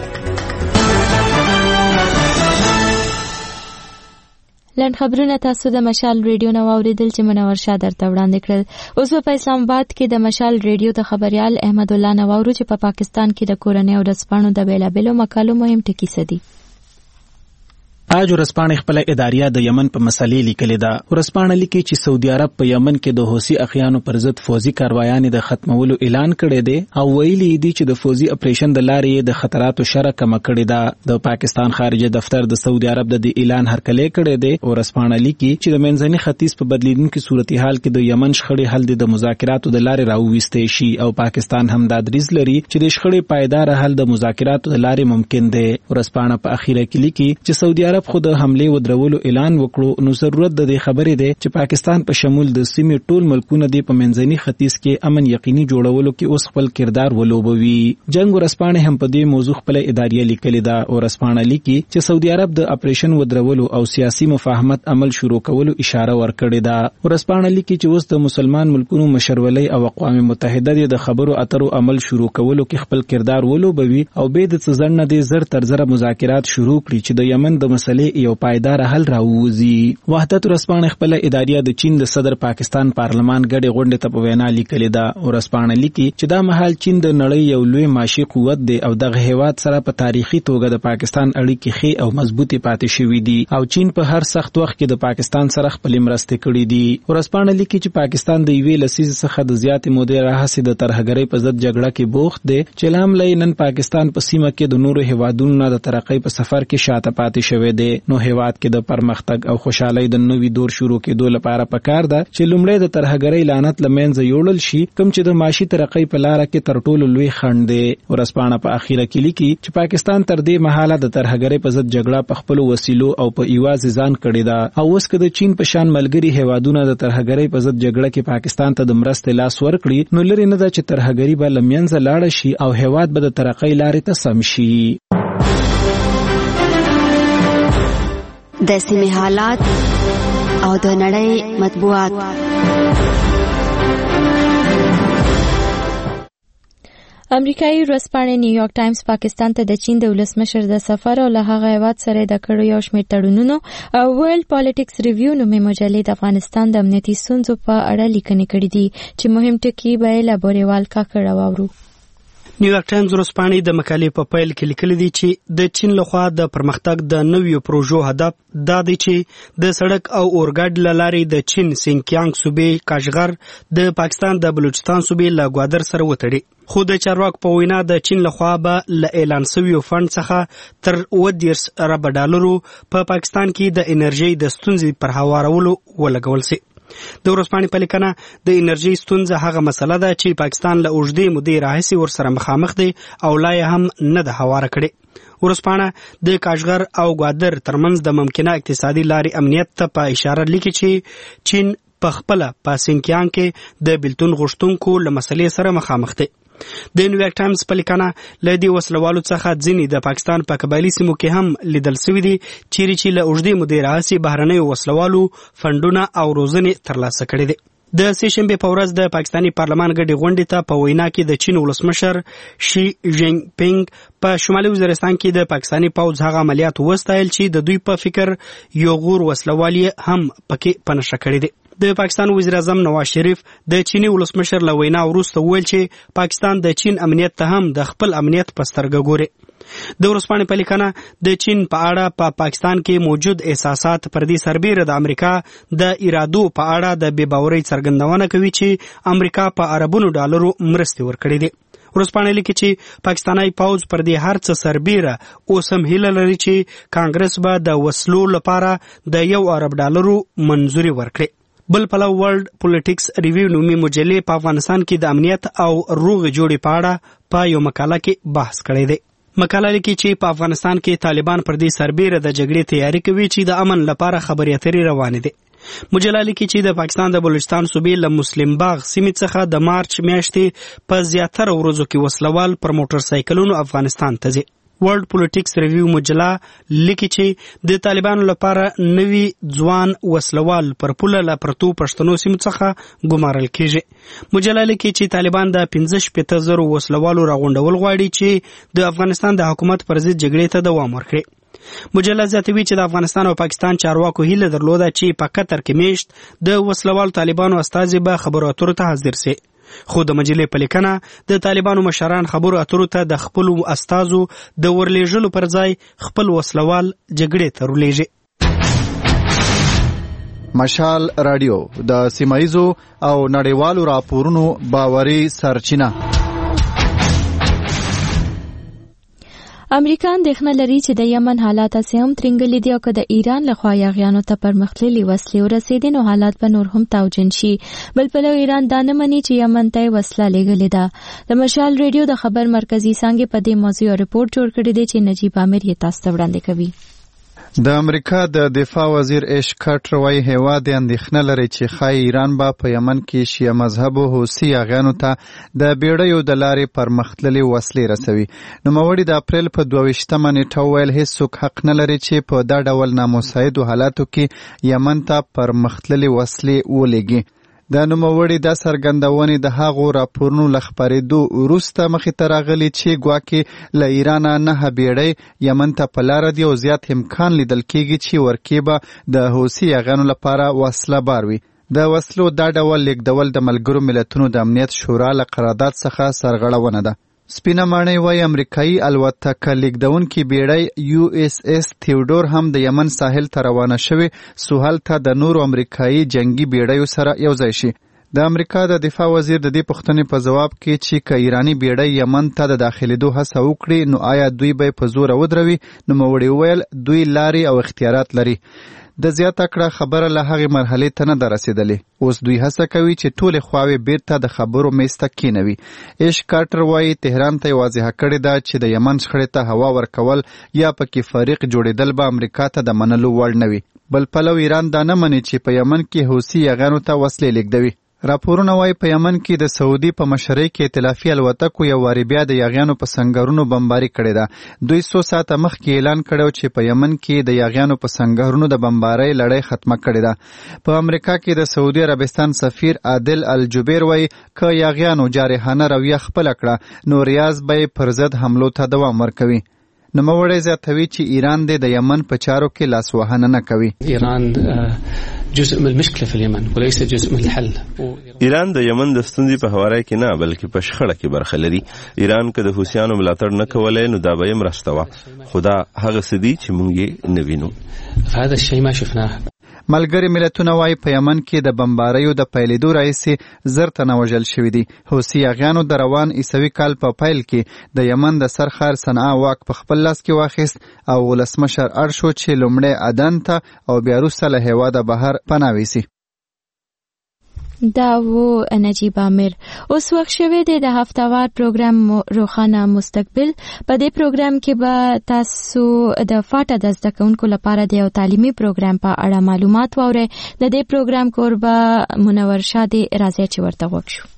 لنډ خبرونه تاسو د مشال ریډیو نو اوریدل چې منور شاه درته وړاندې کړل. اوس په اسلام آباد کې د مشال ریډیو د خبريال احمد الله نواورو چې په پاکستان کې د کورنۍ او رسپانو د بیلابلو مقالو مهم ټکی سدي.
اج ورسپانه خپل اداریه د یمن په مسلې لیکلې ده. ورسپانه لیکي چې سعودي عرب په یمن کې د حوثي اخیانو پر ضد فوزي کاروایان د ختمولو اعلان کړی دی او ویلي دي چې د فوزي اپریشن د لارې د خطراتو شره کم کړی ده. د پاکستان خارجه دفتر د سعودي عرب د اعلان هرکلی کړی دی. ورسپانه لیکي چې د منځني ختیځ په بدلیدونکو صورتحال کې د یمن شخړې حل د مذاکراتو د لارې راوويستې شي او پاکستان هم د دریز لري چې د شخړې پایدار حل د مذاکراتو د لارې ممکن دی. ورسپانه په اخیره کې لیکي چې سعودي عرب خود حمله ودرولو اعلان وکړو نو ضرورت د دې خبرې ده چې پاکستان په شمول د سیمې ټول ملکونه دی په منځني ختیځ کې امن یقیني جوړولو کې اوس خپل کردار ولوبوي. جنگ ورسپانه هم په دې موضوع خپل اداریه لیکلې ده. ورسپانه لیکي چې سعودي عرب د اپریشن ودرولو او سیاسي مفاهمت عمل شروع کولو اشاره ورکړې ده. ورسپانه لیکي چې اوس د مسلمان ملکونو مشرولۍ او اقوام متحده د خبرو اترو عمل شروع کولو کې خپل کردار ولوبوي او به د څنډه د زر تر زر مذاکرات شروع کړي چې د یمن د مسلې یو پایدار حل راووزي. وحدت ورسپانه خپل اداریه د چین د صدر پاکستان پارلمان غړي غونډه ته په وینا لیکلې ده. ورسپانه لیکي چې دا مهال چین د نړۍ یو لوی ماشي قوت دی او دغه هیواد سره په تاریخي توګه د پاکستان اړیکې ښې او مضبوطې پاتې شوې دي او چین په هر سخت وخت کې د پاکستان سره خپل مرستې کړې دي. ورسپانه لیکي چې پاکستان د یوې لسیزې څخه د زیات مودې راهیسې د ترهګرۍ په ضد جګړه کې بوخت دی چې لامل نن پاکستان په سیمه کې د نورو هیوادونو نه د ترقۍ په سفر کې شاته پاتې شوی دی. نو هیواد کې د پرمختګ او خوشحالۍ د نوې دور شروع کېدو لپاره پکار ده چې لومړی د ترهګرۍ لعنت لمنځه یوړل شي کوم چې د معاشي ترقۍ په لار کې تر ټولو لوی خنډ دی. ورسپانه په اخیره کې لیکي چې پاکستان تر دې مهاله د ترهګرۍ په ضد جګړه په خپل وسیلو او په ایواز ځان کړی ده او اوس که د چین په شان ملګری هیوادونه د ترهګرۍ په ضد جګړه کې پاکستان ته د مرستې لاس ورکړي نو لري نه ده چې ترهګرۍ به لمنځه لاړه شي او هیواد به د ترقۍ لارې ته سم شي.
د سیمې حالات او د نړۍ مطبوعات.
امریکایي ورځپاڼې نیویارک ټایمز پاکستان ته د چین د ولسمشر د سفر او له هغه هیواد سره د کړو یو شمېر تړونونو او ورلد پالیټکس ریویو نومې مجلې د افغانستان د امنیتي ستونزو په اړه لیکنې کړې دي چې مهم ټکي به یې له بورېوال کاکړ واورو.
نیویارک ټایمز ورځپاڼې د مقالې په پیل کې لیکلي دي چې د چین لخوا د پرمختګ د نویو پروژو هدف دا دی چې د سړک او اورګاډ له لارې د چین سینکیانګ صوبې کاشغر د پاکستان د بلوچستان صوبې له ګوادر سره وتړي. خو د چارواکو په وینا د چین لخوا به له اعلان شویو فند څخه تر $10 ارب ډالرو په پاکستان کې د انرژي د ستونزې پر هوارولو ولګول شي. د ورځپاڼې په لیکنه د انرژي ستونزه هغه مسله ده چې پاکستان له اوږدې مودې راهیسې ورسره مخامخ دی او لا یې هم نه ده هواره کړې. ورځپاڼه د کاشغر او ګوادر ترمنځ د ممکنه اقتصادي لارې امنیت ته په اشاره لیکي چې چین په خپله په سینکیانګ کې د بیلتون غوښتونکو له مسلې سره مخامخ دی. د نیویارک ټایمز په لیکنه له دې وسلوالو څخه ځینې د پاکستان په قبایلي سیمو کې هم لیدل شوي دي چیرې چې له اوږدې مودې راهیسې بهرنیو وسلوالو فنډونه او روزنې ترلاسه کړې دي. د سې شنبې په ورځ د پاکستاني پارلمان ګډې غونډې ته په وینا کې د چین ولسمشر شي جین پینګ په شمالي وزیرستان کې د پاکستاني پوځ هغه عملیات وستایل چې د دوی په فکر یو غور وسلوالي هم پکې پنهشه کړې دي. د پاکستان وزیر اعظم نواز شریف د چینی ولسمشر له وینا وروسته وویل چې پاکستان د چین امنیت ته هم د خپل امنیت په سترګه ګوري. د ورځپاڼې په لیکنه د چین په اړه په پاکستان کې موجود احساسات پر دې سربیره د امریکا د ارادو په اړه د بې باورۍ څرګندونه کوي چې امریکا په اربونو ډالرو مرستې ورکړې دي. ورځپاڼه لیکي چې پاکستاني پوځ پر دې هر څه سربیره اوس هم هیله لري چې کانګرس به د وسلو لپاره د $1 ارب منظوري ورکړي. بل پلو ورلد پالیټکس ریویو نومي مجلې په افغانستان کې د امنیت او روغې جوړې په اړه په یو مقاله کې بحث کړی دی. مقاله لیکي چې په افغانستان کې طالبان پر دې سربیره د جګړې تیاری کوي چې د امن لپاره خبرې اترې روانې دي. مجله لیکي چې د پاکستان د بلوچستان صوبې له مسلم باغ سیمې څخه د مارچ میاشتې په زیاتره ورځو کې وسلوال پر موټر سایکلونو افغانستان ته ځي. ورلد پالیټکس ریویو مجله لیکي چې د طالبانو لپاره نوي ځوان وسلوال پر پوله له پرتو پښتنو سیمو څخه ګمارل کیږي. مجله لیکي چې طالبان د 15,000 وسلوالو راغونډول غواړي چې د افغانستان د حکومت پر ضد جګړې ته دوام ورکړي. مجله زیاتوي چې د افغانستان او پاکستان چارواکو هیله درلوده چې په قطر کې میشت د وسلوال طالبانو استازي به خبرو اترو ته حاضر شي. خو د مجلې په لیکنه د طالبانو مشران خبرو اترو ته د خپل استازو د ورلېږلو پر ځای خپل وسلوال جګړې ته ورلېږي.
مشال رادیو د سیمایزو او نړیوالو راپورونو باوري سرچینه.
امریکا اندېښنه لري چې د یمن حالات هم ترنګلې دي او که د ایران لخوا یاغیانو ته پرمختللي وسلې ورسېدې نو حالات به نور هم توجین شي. بل پلو ایران دا نه مني چې یمن ته وسله لېږلې ده. د مشال ریډیو د خبر مرکزي څانګې په دې موضوع رپورټ جوړ کړی دی چې نجیب عامر یې تاسو ته وړاندې کوي.
د امریکا د دفاع وزیر ایش کارټر وايي هیواد اندېښنه لري چې ښایي ایران به په یمن کې شیعه مذهبو حوثي یاغیانو ته د بیړیو د لارې پرمختللي وسلې رسوي. نوموړي د اپریل په 22 نیټه وویل هیڅوک حق نه لري چې په دا ډول نامساعدو حالاتو کې یمن ته پرمختللي وسلې ولېږي. د نوموړي د څرګندونې د هغو راپورونو له خپرېدو وروسته مخې ته راغلي چې ګواکې له ایرانه 9 بیړۍ یمن ته په لاره دي او زیات امکان لیدل کېږي چې ورکې به د حوثي یاغیانو لپاره وسله بار وي. د وسلو دا ډول لیږدول د ملګرو ملتونو د امنیت شورا له قرارداد څخه سرغړونه ده. سپینه ماڼۍ وايي امریکایي الوتکه لیږدونکې بیړۍ USS تیودور هم د یمن ساحل ته روانه شوې څو هلته د نورو امریکایي جنگي بیړیو سره یوځای شي. د امریکا د دفاع وزیر د دې پوښتنې په ځواب کې چې که ایراني بیړۍ یمن ته د داخلېدو هڅه وکړي نو آیا دوی به په زور ودروي؟ نوموړي وویل دوی لارې او اختیارات لري. د زیاته کړه خبره له هغې مرحلې ته نه ده رسېدلې. اوس دوی هڅه کوي چې ټولې خواوې بیرته د خبرو میز ته کېنوي. ایش کارټر وايي تهران ته یې واضحه کړې ده چې د یمن شخړې ته هوا ورکول یا پکې فریق جوړېدل به امریکا ته د منلو وړ نه وي. بل پلو ایران دا نه مني چې په یمن کې حوثي یاغیانو ته وسلې لیږدوي. راپورونه وايي په یمن کې د سعودي په مشرۍ کې ائتلافي الوتکو یو واري بیا د یاغیانو په سنگرونو بمباري کړې ده. دوی 100 ساعته مخکې اعلان کړو چې په یمن کې د یاغیانو په سنگرونو د بمبارۍ لړۍ ختمه کړې ده. په امریکا کې د سعودي عربستان سفیر عادل الجبیر وايي که یاغیانو جارحانه رویه خپل کړه نو ریاض به پر ضد حملو ته دوام ورکوي. نوموړی زیاتوي چې ایران د یمن په چارو کې لاسوهنه نه کوي.
ایران جزء من المشكله في اليمن وليس جزء من الحل.
ایران د یمن د ستونزې په هواري کې نه بلکې په شخړه کې برخه لري. ایران که د حوثیانو ملاتړ نه کولای نو دا به یې مرسته وه، خو دا هغه څه دي چې موږ یې نه وینو.
فهذا الشيء ما شفناه.
ملګري ملتونه وايي په یمن کې د بمباریو د پیلېدو راهیسې زر تنه وژل شوي دي. حوثي یاغیانو د روان عیسوي کال په پیل کې د یمن د سرخار صنعا واک په خپل لاس کې واخیست او ولسمشر اړ شو چې لومړی عدن ته او بیا وروسته له هېواده بهر پناه ویسي.
دا و نجیب عامر. اوس وخت شوی دی د هفتهوار پروګرام روښانه مستقبل. په دې پروګرام کې به تاسو د فاټا د زده کوونکو لپاره د یو تعلیمي پروګرام په اړه معلومات واورئ. د دې پروګرام کوربه منور شاه دی. راځئ چې ورته غوږ شو.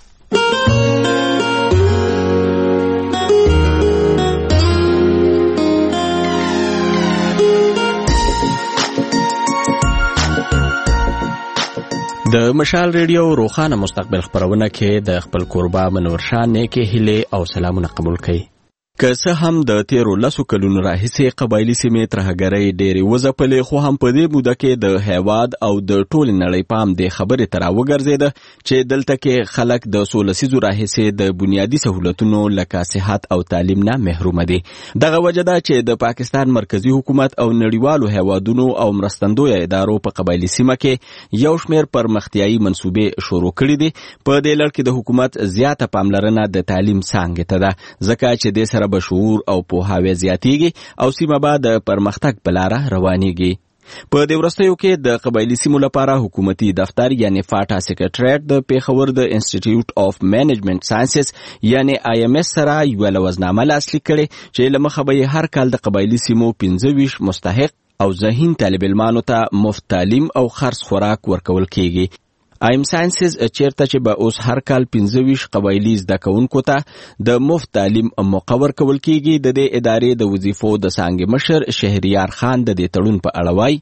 د مشال ریډیو روښانه مستقبل خبرونه کې د خپل کوربه منور شاه نیکې هیلې او سلامونه قبول کړئ. که څه هم د تیرو 10 کلونو راهیسې قبایلي سیمې ترهګرۍ ډېرې وځپلې، خو هم په دې موده کې د هیواد او د ټولې نړۍ پام دې خبرې ته راوګرځېده چې دلته کې خلک د 16 لسیزو راهیسې د بنیادي سهولتونو لکه صحت او تعلیم نه محرومه دي. دغه وجه ده چې د پاکستان مرکزی حکومت او نړیوالو هیوادونو او مرستندویه ادارو په قبایلي سیمه کې یو شمېر پرمختیایي منصوبې شروع کړي دي. په دې لړ کې د حکومت زیاته پاملرنه د تعلیم څانګې ته ده، ځکه چې دې سره به شعور او پوهاوی زیاتیږي او سیمه به د پرمختګ په لاره روانیږي. په دې وروستیو کې د قبایلي سیمو لپاره حکومتي دفتر یعنی فاټا سیکریټریټ د پیښور د انسټیټیوټ اف مینجمنټ ساینسز یعنی IMS سره یو لوزنامه لاسلیک کړي چې لمخه به هر کال د قبایلي سیمو 25 مستحق او ذهین طالب علمانو ته مفت تعلیم او خرڅ خوراک ورکول کیږي. ایم ساینسز چیرته چې به اوس هر کال 25 قبایلي زده کوونکو ته د مفت تعلیم موقع ورکول کیږي. د دې ادارې د وظیفو د څانګې مشر شهریار خان د دې تړون په اړه وایي.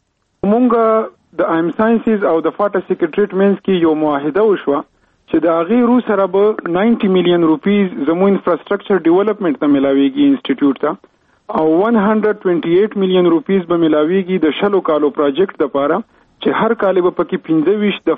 مونږ د ایم ساینسز او د فاټا سیکریټریټ منځ کې یو معاهده وشوه چې د هغې رو سره به 90 میلیون روپیز زموږ انفراستراکچر ډیولپمنټ ته ملاویږي انسټیټیوټ ته، او 128 میلیون روپیز به ملاویږي د 20 کالو پروجیکټ لپاره چې هر کال به پکې 15 د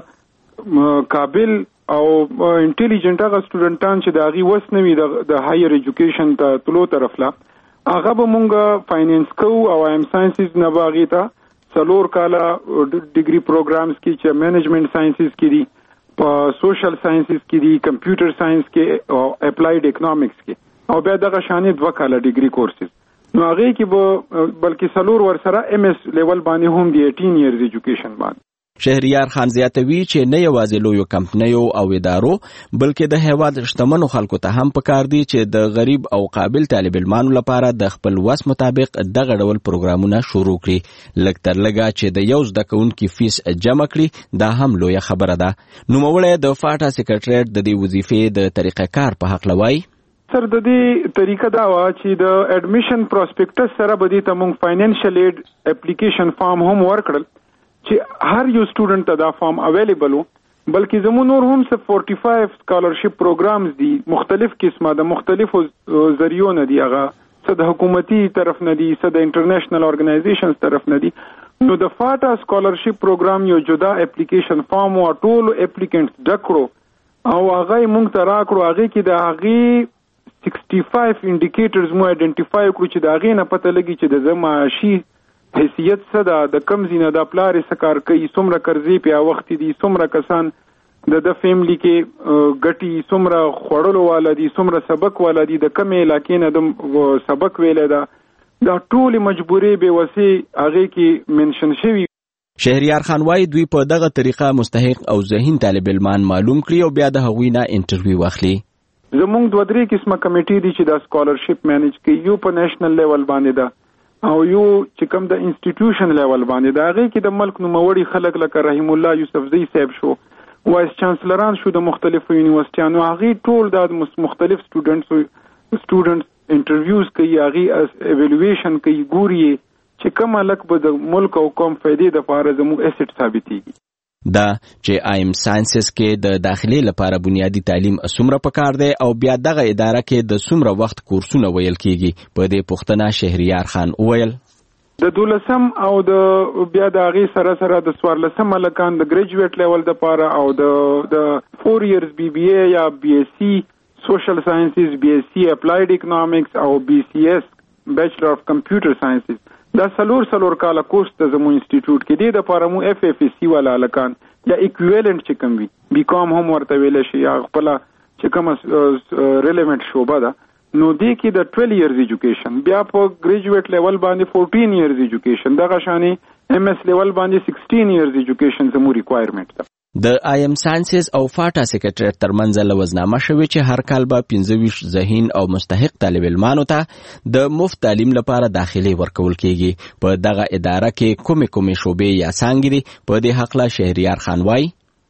فاټا قابل او انټيليجنت هغه سټوډنټان چې د هغې وس نه وي د هایر ایجوکیشن ته تلو طرف لا هغه به مونږ فاینانس کوو. او ایم ساینسز نه به هغې ته 4 کاله ډیګري پروګرامز کې چې مینجمنټ ساینسز کې دي، په سوشل ساینسز کې دي، کمپیوټر ساینس کې او اپلایډ اکنامکس کې، او بیا دغه شانې 2 کاله ډیګري کورسز. نو هغې کې به بلکې 4 ورسره MS لیول باندې هم دی 18 ایئرز ایجوکیشن باندې.
شهریار خان زیاتوي چې نه یوازې لویو کمپنیو او ادارو بلکې د هیواد شتمنو خلکو ته هم پکار دي چې د غریب او قابل طالب علمانو لپاره د خپل وس مطابق دغه ډول پروګرامونه شروع کړي. لږ تر لږه چې د یو زده کوونکي فیس جمع کړي دا هم لویه خبره ده. نوموړی د فاټا سیکریټریټ د دې وظیفې د طریقه کار په حق لوي.
سر د دې طریقه دا و چې د اډمیشن پروسپیکټس سره به دې ته مونږ فاینانشل ایډ اپلیکیشن فارم هم ورکړل چې هر یو سټوډنټ ته دا فارم اویلیبل و. بلکې زموږ نور هم 45 سکالرشپ پروګرامز دي، مختلف قسمه د مختلفو ذریعو نه دي، هغه څه د حکومتي طرف نه دي، څه د انټرنیشنل ارګنایزیشنز طرف نه دي. نو د فاټا سکالرشپ پروګرام یو جدا اپلیکیشن فارم او ټول اپلیکینټس ډکړو او هغه مونږ ته راکړو. هغه کې د هغه 65 انډیکیټرز مو آیډنټیفای کړو چې د هغې نه پته لګي چې د زه معاشي حیثیت څه ده، د کم ځای نه د پلار یې څه کار کوي، څومره قرضې پې وختې دي، څومره کسان د فیملی کې ګټي، څومره خوړلو والا دي، څومره سبق والا دي، د کمې علاقې نه د سبق ویلی ده، دا ټولې مجبورې بې وسې هغې کې منشن شوي.
شهریار خان وايي دوی په دغه طریقه مستحق او ذهین طالب علمان معلوم کړي او بیا د هغوی نه انټرویو واخلي.
زمونږ 2-3 قسمه کمیټې دي چې دا سکالرشپ مینج کوي. یو په نېشنل لیول باندې ده او یو چې کوم د انسټیټیوشن لیول باندې ده. هغې کې د ملک نوموړي خلک لکه رحیم الله یوسفزۍ صاحب شو، وایس چانسلران شو د مختلفو یونیورسيټانو، هغه ټول د مختلف سټوډنټس انټرویوز کوي، هغه ایوالویشن کوي، ګوري چې کوم لک به د ملک او قوم فائدې د لپاره زموږ اسټ ثابتېږي.
دا چې آیم ساينسز کې د داخلي لپاره بنیادی تعلیم څومره پکار دی او بیا دغه اداره کې د څومره وخت کورسونه ویل کیږي، په دې پوښتنه شهریار خان وویل
د 12 او د بیا د هغه سره د 14 لکان د ګریجویټ لیول د لپاره او د 4 ایئرز بی بی ای یا بی ایس سی سوشل ساينسز، بی ایس سی اپلایډ اکونومکس او بی سی ایس بیچلر اف کمپیوټر ساينسز دا څلور کاله کورس د زمو انسټیټیوټ کې دی د لپاره مو اف اف سی والا لکان یا ایکویولنت چې کوم وي بی کام هم ورته ویل شي یا خپل چې کوم ریلیونت شوبه ده، نو دی کې د 12 ایئرز ایجوکیشن، بیا په ګریجویټ لیول باندې 14 ایئرز ایجوکیشن، دغه شانی ایم ایس لیول باندې 16 ایئرز ایجوکیشن زمو ریکوایرمنٹ ده.
د آیم ساينسز او فاټا سیکریټریټ ترمنځ لوزنامه شوې چې هر کال به 15 ذهین او مستحق طالب علمانو ته د مفت تعلیم لپاره داخلي ورکول کیږي. په دغه اداره کې کومې شوبې یا څانګې دي؟ په دې حق لا شهریار خان وایي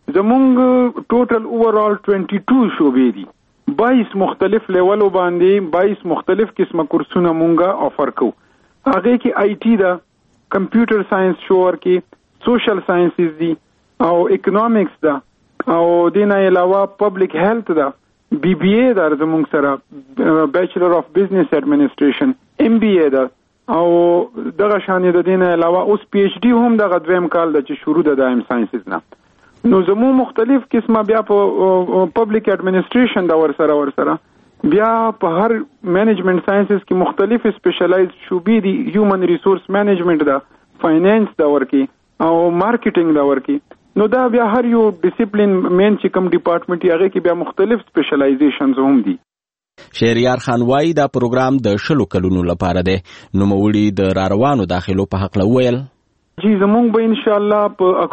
زمونږ ټوټل اوورال 22 شوبې دي، 22 مختلف لیولو باندې 22 مختلف قسمه کورسونه مونږه افر کوو. هغه کې آی ټی ده، کمپیوټر ساينس شور کې، سوشل ساينسز دي او اکونومکس ده او دینه علاوه پبلک هیلث ده، بی بی ای ده زمونږ سره بیچلر اف بزنس ایڈمنسټریشن، ایم بی ای ده او دغه شانې د دینه علاوه اوس پی ایچ ډی هم دغه دویم کال ده چې شروع ده د ایم ساينسز نه. نو زمو مختلف قسمه بیا په پبلک ایڈمنسټریشن دا ورسره بیا په هر مینجمنت ساينسز کې مختلف سپیشلایز شوبې دي، هیومن ریسورس مینجمنت دا، فاینانس دا ورکی او مارکیټینګ دا ورکی. نو دا بیا هر یو ډیسپلین مین چې کوم ډپارټمنټ یې هغه کې بیا مختلف سپیشلایزیشنز هم دي.
شهریار خان وایي دا پروګرام د 10 کلونو لپاره دی. نو موړي د راروانو داخلو په حق لویل
جی زمونږ به ان شاء الله په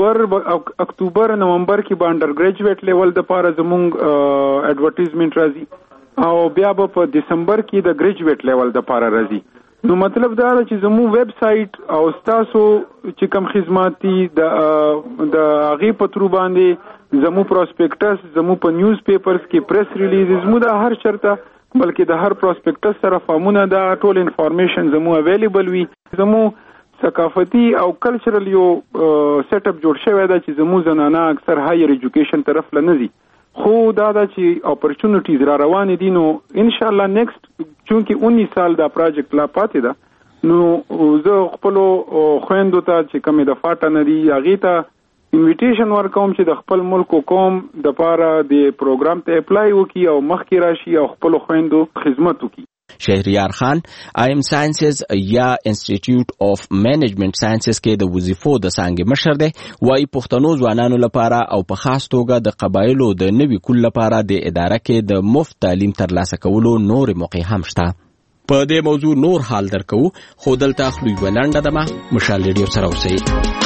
اکتوبر نومبر کې به انډر ګریجویټ لیول د لپاره زمونږ ایڈورټایزمنت راځي او بیا به په دسمبر کې د ګریجویټ لیول د لپاره راځي. نو مطلب دا چې زمو ویب سټ او تاسو چې کوم خدمات دي د هغه په تر باندې زمو پروسپیکټس، زمو په نیوز پیپرز کې پریس ریلیزز مو د هر چرته بلکې د هر پروسپیکټس سره فارمونه دا ټول انفارمیشن زمو اویلیبل وي. زمو ثقافتی او کلچرل یو سیټ اپ جوړ شوی دا چې زمو زنانه اکثر هایر ایجوکیشن طرف لنزي، خو دا چې اپورچونټیز را روان دي. نو ان شاء الله نیکسٹ چونکی 19 سال دا پروجیکټ لا پاتې ده، نو زه خپل خويندو ته چې کومه د فاټا ندي هغه ته انویټیشن ورکوم چې د خپل ملک او قوم د پاره د پروګرام ته اپلای وکي او مخکې راشي او خپل خويندو خدمت وکي.
شهریار خان آیم ساينسز یا انسټیټیوټ اف مینجمنت ساينسز کې د وظیفو د څانګې مشر دی. وايي پښتنو ځوانانو لپاره او په خاص توګه د قبایلو د نوي کول لپاره د اداره کې د مفت تعلیم ترلاسه کولو نور موقع هم شته. په دې موضوع نور حال درکو خو دلته خلوی ولنډه دمه مشال ریډیو سره اوسئ.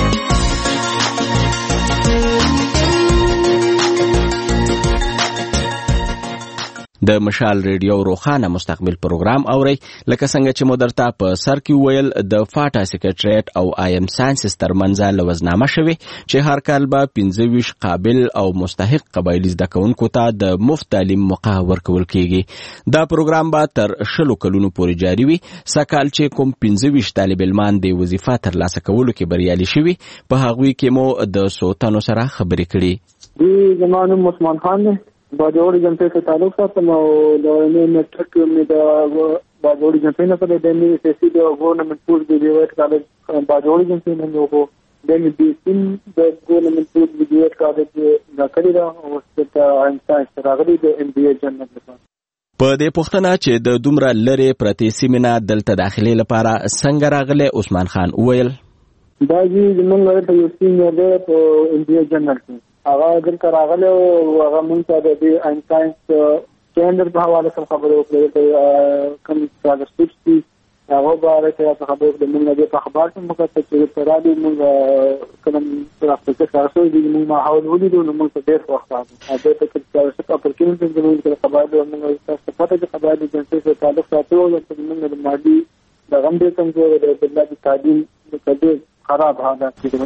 د مشال ریډیو روخانه مستقبل پروګرام اوري لکه څنګه چې مدرتا په سر کې ویل د فاټا سیکریټریټ او آیم ساينسز ترمنځ لوزنامه شوی چې هر کال به 15 قابل او مستحق قبایلی زده کوونکو ته د مفت تعلیم موقع ورکول کیږي. دا پروګرام به تر 10 کلونو پورې جاری وي. سکهال چې کوم 15 طالب علمان د وظیفه ترلاسه کولو کې بریالي شوي په هغوی کې مو د سوتنو سره خبرې کړي.
دی زمانو مسلمان خان دی باجوړي جنپې ته تعلق ساتم او د نیټورک کې د باجوړي جنپې نه په د می سي سي د ګورنمنت پور دی ویټ کالج باجوړي جنپې نه نو د می بي سیم د ګورنمنت پور دی ویټ کالج دا کړی دا او ست انسان راغلي د ام بي اي جنت لپاره.
په دې پوښتنه چې د دومره لری پرتی سیمینه دلته داخلي لپاره څنګه راغله عثمان خان وویل
دا چې موږ په یو سیمه ده په ام بي اي جنت هغه دلته راغله او هغه مونږ ته د ساينس سټانډرډ په حواله سره خبرې وکړې کوم څه سټي هغه باره کې خبرې وکړې موږ د اخبار په مکتب کې پر راډیو موږ کوم راځي تاسو دې موږ حواله ولیدو نو موږ ډېر وخت راځي دا چې څه اپورچونټی زموږ د خبرو موږ تاسو پته چې خبرې د جنسي سره تعلق ساتلو او موږ د مادي د غم دې څنګه د بلاد تعلیم د کډې خراب حالات کې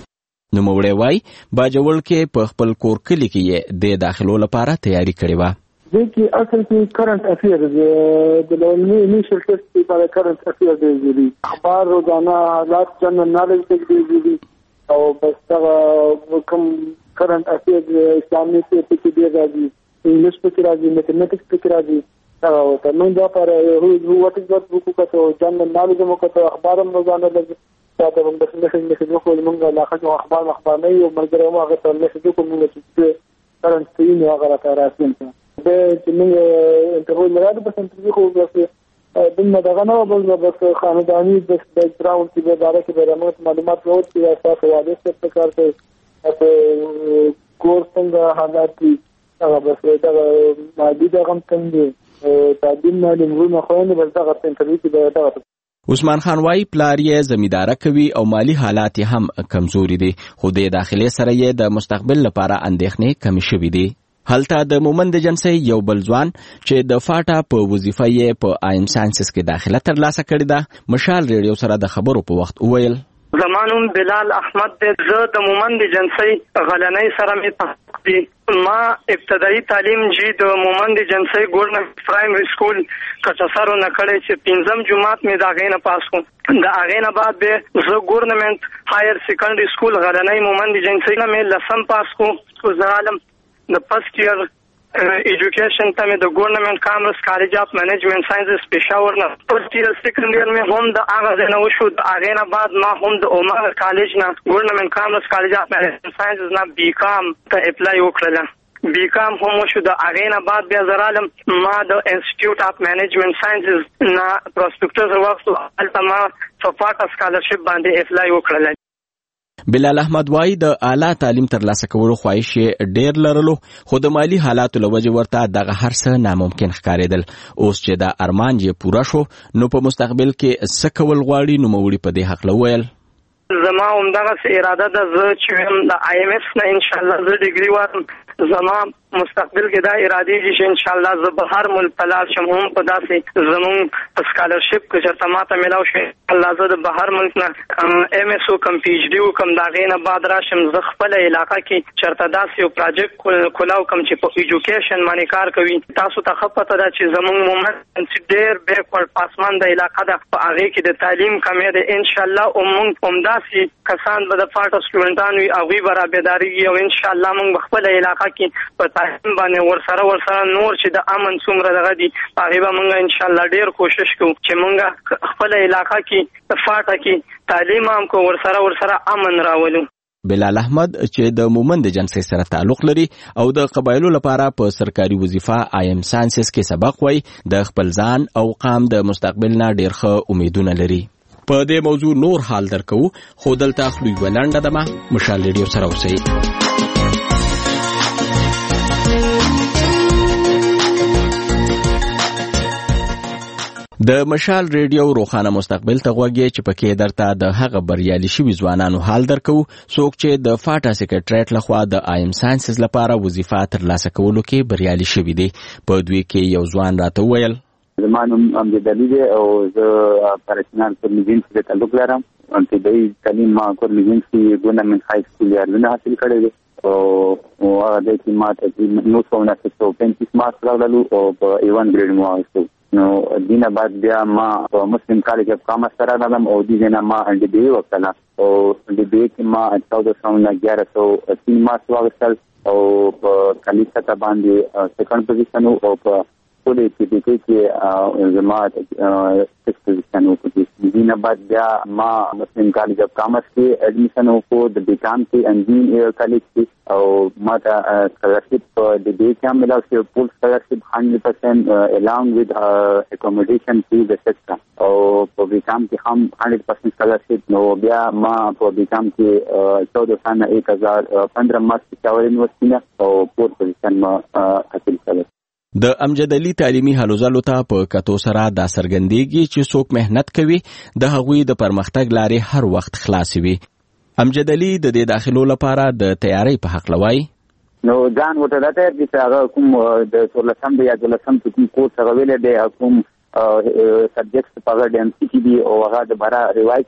نوموړی وایي باجوړ کې په خپل کور کلي کې یې د داخلو لپاره تیاری کړې وه.
دې اصل کې کرنٹ افیئرز د انیشل ټیسټ لپاره کرنٹ افیئرز دی اخبار روزانه حالات جنرال نالج کې دی او بس هغه کوم کرنٹ افیئرز اسلامي کې دی راځي انګلیش کې راځي میتھمیټکس کې راځي هغه ته موږ دا پر هو وات از وات بوکو کته جنرال نالج مو کته اخبار روزانه لږ تاسو هم د میسج خو موږ لا خو اخبار نه یو مرګره مو هغه ته میسج کوم چې کرنٹ سین هغه راځي چې موږ انټرول مراد په سنټري خو بس دنه دغه نو بس خاندانی د بیک گراوند کې به داري کې به معلومات ورته چې تاسو حواله څه کار کوي کورس څنګه حالات دي هغه بس دا مادي دغه څنګه تعلیم معلومونه خو نه بل دغه انټرویو کې به دغه
عثمان خان وايي پلار یې زمینداره کوي او مالی حالات هم کمزوري دي خو د داخلي سره یې د مستقبل لپاره اندېښنې کم شوې دي. هلته د مومند جنسي یو بل ځوان چې د فاټا په وظیفه یې په آیم ساينسز کې داخله ترلاسه کړې ده مشال ریډیو سره د خبرو په وخت وویل
زمانوم بلال احمد د زه د مومند جنسي غلنۍ سره می تحقیق ما ابتدایي تعلیم جی د مومند جنسي ګورنمنت پرایمری سکول کچسارو نکړې چې پنځم جماعت می دا غینه پاس کو دا غینه بعد به زه ګورنمنت هایر سیکنډري سکول غلنۍ مومند جنسي نه می لسم پاس کو زالم د فرست ایئر ایجوکیشن ته مې د ګورنمنت کامرس کالج اف منیجمنت ساينسز پېښور نه فرست ایئر سیکنډ ایئر مې هم د هغه نه وشو د هغه نه بعد ما هم د عمر کالج نه ګورنمنت کامرس کالج اف منیجمنت ساينسز نه بي کام ته اپلای وکړل بي کام هم وشو د هغه نه بعد بیا زرالم ما د انسټیټیوټ اف منیجمنت ساينسز نه پروسپیکټس ورکو التما فاټا سکالرشپ باندې اپلای وکړل.
بلال احمد وايي د اعلی تعلیم ترلاسه کولو خواهش ډېر لرلو خو د مالی حالاتو له وجې ورته دغه هر څه ناممکن ښکارېدل. اوس چې دا ارمان یې پوره شو نو په مستقبل کې څه کول غواړي نوموړي په دې هکله وویل
زما همدغه اراده ده زه چې هم د آی ایم ایف نه انشاءالله زه ډیګري واخلم زما مستقبل کې دا ارادې دي چې انشاءالله زه به هر ملک ته لاړ شم هم په داسې زمونږ په سکالرشپ کې چېرته ماته میلاو شي الله زه د بهر ملک نه ایم ایس وکړم پی ایچ ډي وکړم د هغې نه بعد راشم زه خپله علاقه کې چېرته داسې یو پراجیکټ کولاو کړم چې په ایجوکیشن باندې کار کوي. تاسو ته ښه پته ده چې زمونږ مومند ډېر بیکورډ پاسمانده علاقه ده په هغې کې د تعلیم کمی ده انشاءالله موږ همداسې کسان به د فاټا سټوډنټان وي هغوی به رابېدارېږي او انشاءالله موږ به خپله علاقه کې په تعلیم باندې ورسره نور چې د امن څومره دغه دي هغې به موږ انشاءالله ډېر کوشش کوو چې موږ خپله علاقه کې د فاټا کې تعلیم هم کوو ورسره امن راولو.
بلال احمد چې د مومند جنسي سره تعلق لري او د قبایلو لپاره په سرکاري وظیفه آیم ساينسز کې سبق وای د خپل ځان او قام د مستقبل نه ډېر ښه امیدونه لري. په دې موضوع نور حال درکو خو دلته خپل ولنډه دمه مشال ریډیو سره اوسئ. د مشال ریډیو روخانه مستقبل ته غوږی چې پکې درته د هغه بریالي شوي ځوانانو حال درکو څوک چې د فاټا سیکریټریټ لخوا د آیم ساينسز لپاره وظیفه ترلاسه کولو کې بریالي شوي دي. په دوی کې یو ځوان راته وویل
زما نوم امجد علي دی او زه پرسنل پرمیجنس کې تعلق لرم. ابتدایي تعلیم ما کورلیجنس کې ګورنمنت های سکول یارونه حاصل کړی دی او هغه د کې ما تقریبا 935 مارکس راغلل او په A1 ګریډ مو واغستو. نو دینه بعد بیا ما په مسلم کالج اف کامرس سره راغلم او دې نه ما ډي بي وکړه او ډي بي کې ما 1411 مارکس واغستل او په کالج سره باندې سیکنډ پوزیشن او په ټول کې زما 6 پوزیشن وکړي. دینه بعد بیا ما مسلم کالج اف کامرس کې اډمیشن وکړ د بیکام کې انجینیر کالج کې او ما ته سکالرشپ د دې کې ملاو شو فول سکالرشپ 100% along with accommodation to the sector او په بیکام کې هم 100% سکالرشپ. نو بیا ما په بیکام کې 14 سنه 1015 مارکس چاور یونیورسيټي نه او فور پوزیشن ما حاصل کړ.
د امجد علي تعلیمي هلو ځلو ته په کتو سره دا څرګندېږي چې څوک مهنت کوي د هغوی د پرمختګ لارې هر وخت خلاصې وي. امجد علي د دې داخلو لپاره د تیاری په حق وایي
نو ځان ورته دا تیار دي چې هغه کوم د 16 یا 12 کوم کورس هغه ویل دی کوم سبجیکټس په هغه د MCQ دي او هغه د بارا ریوایز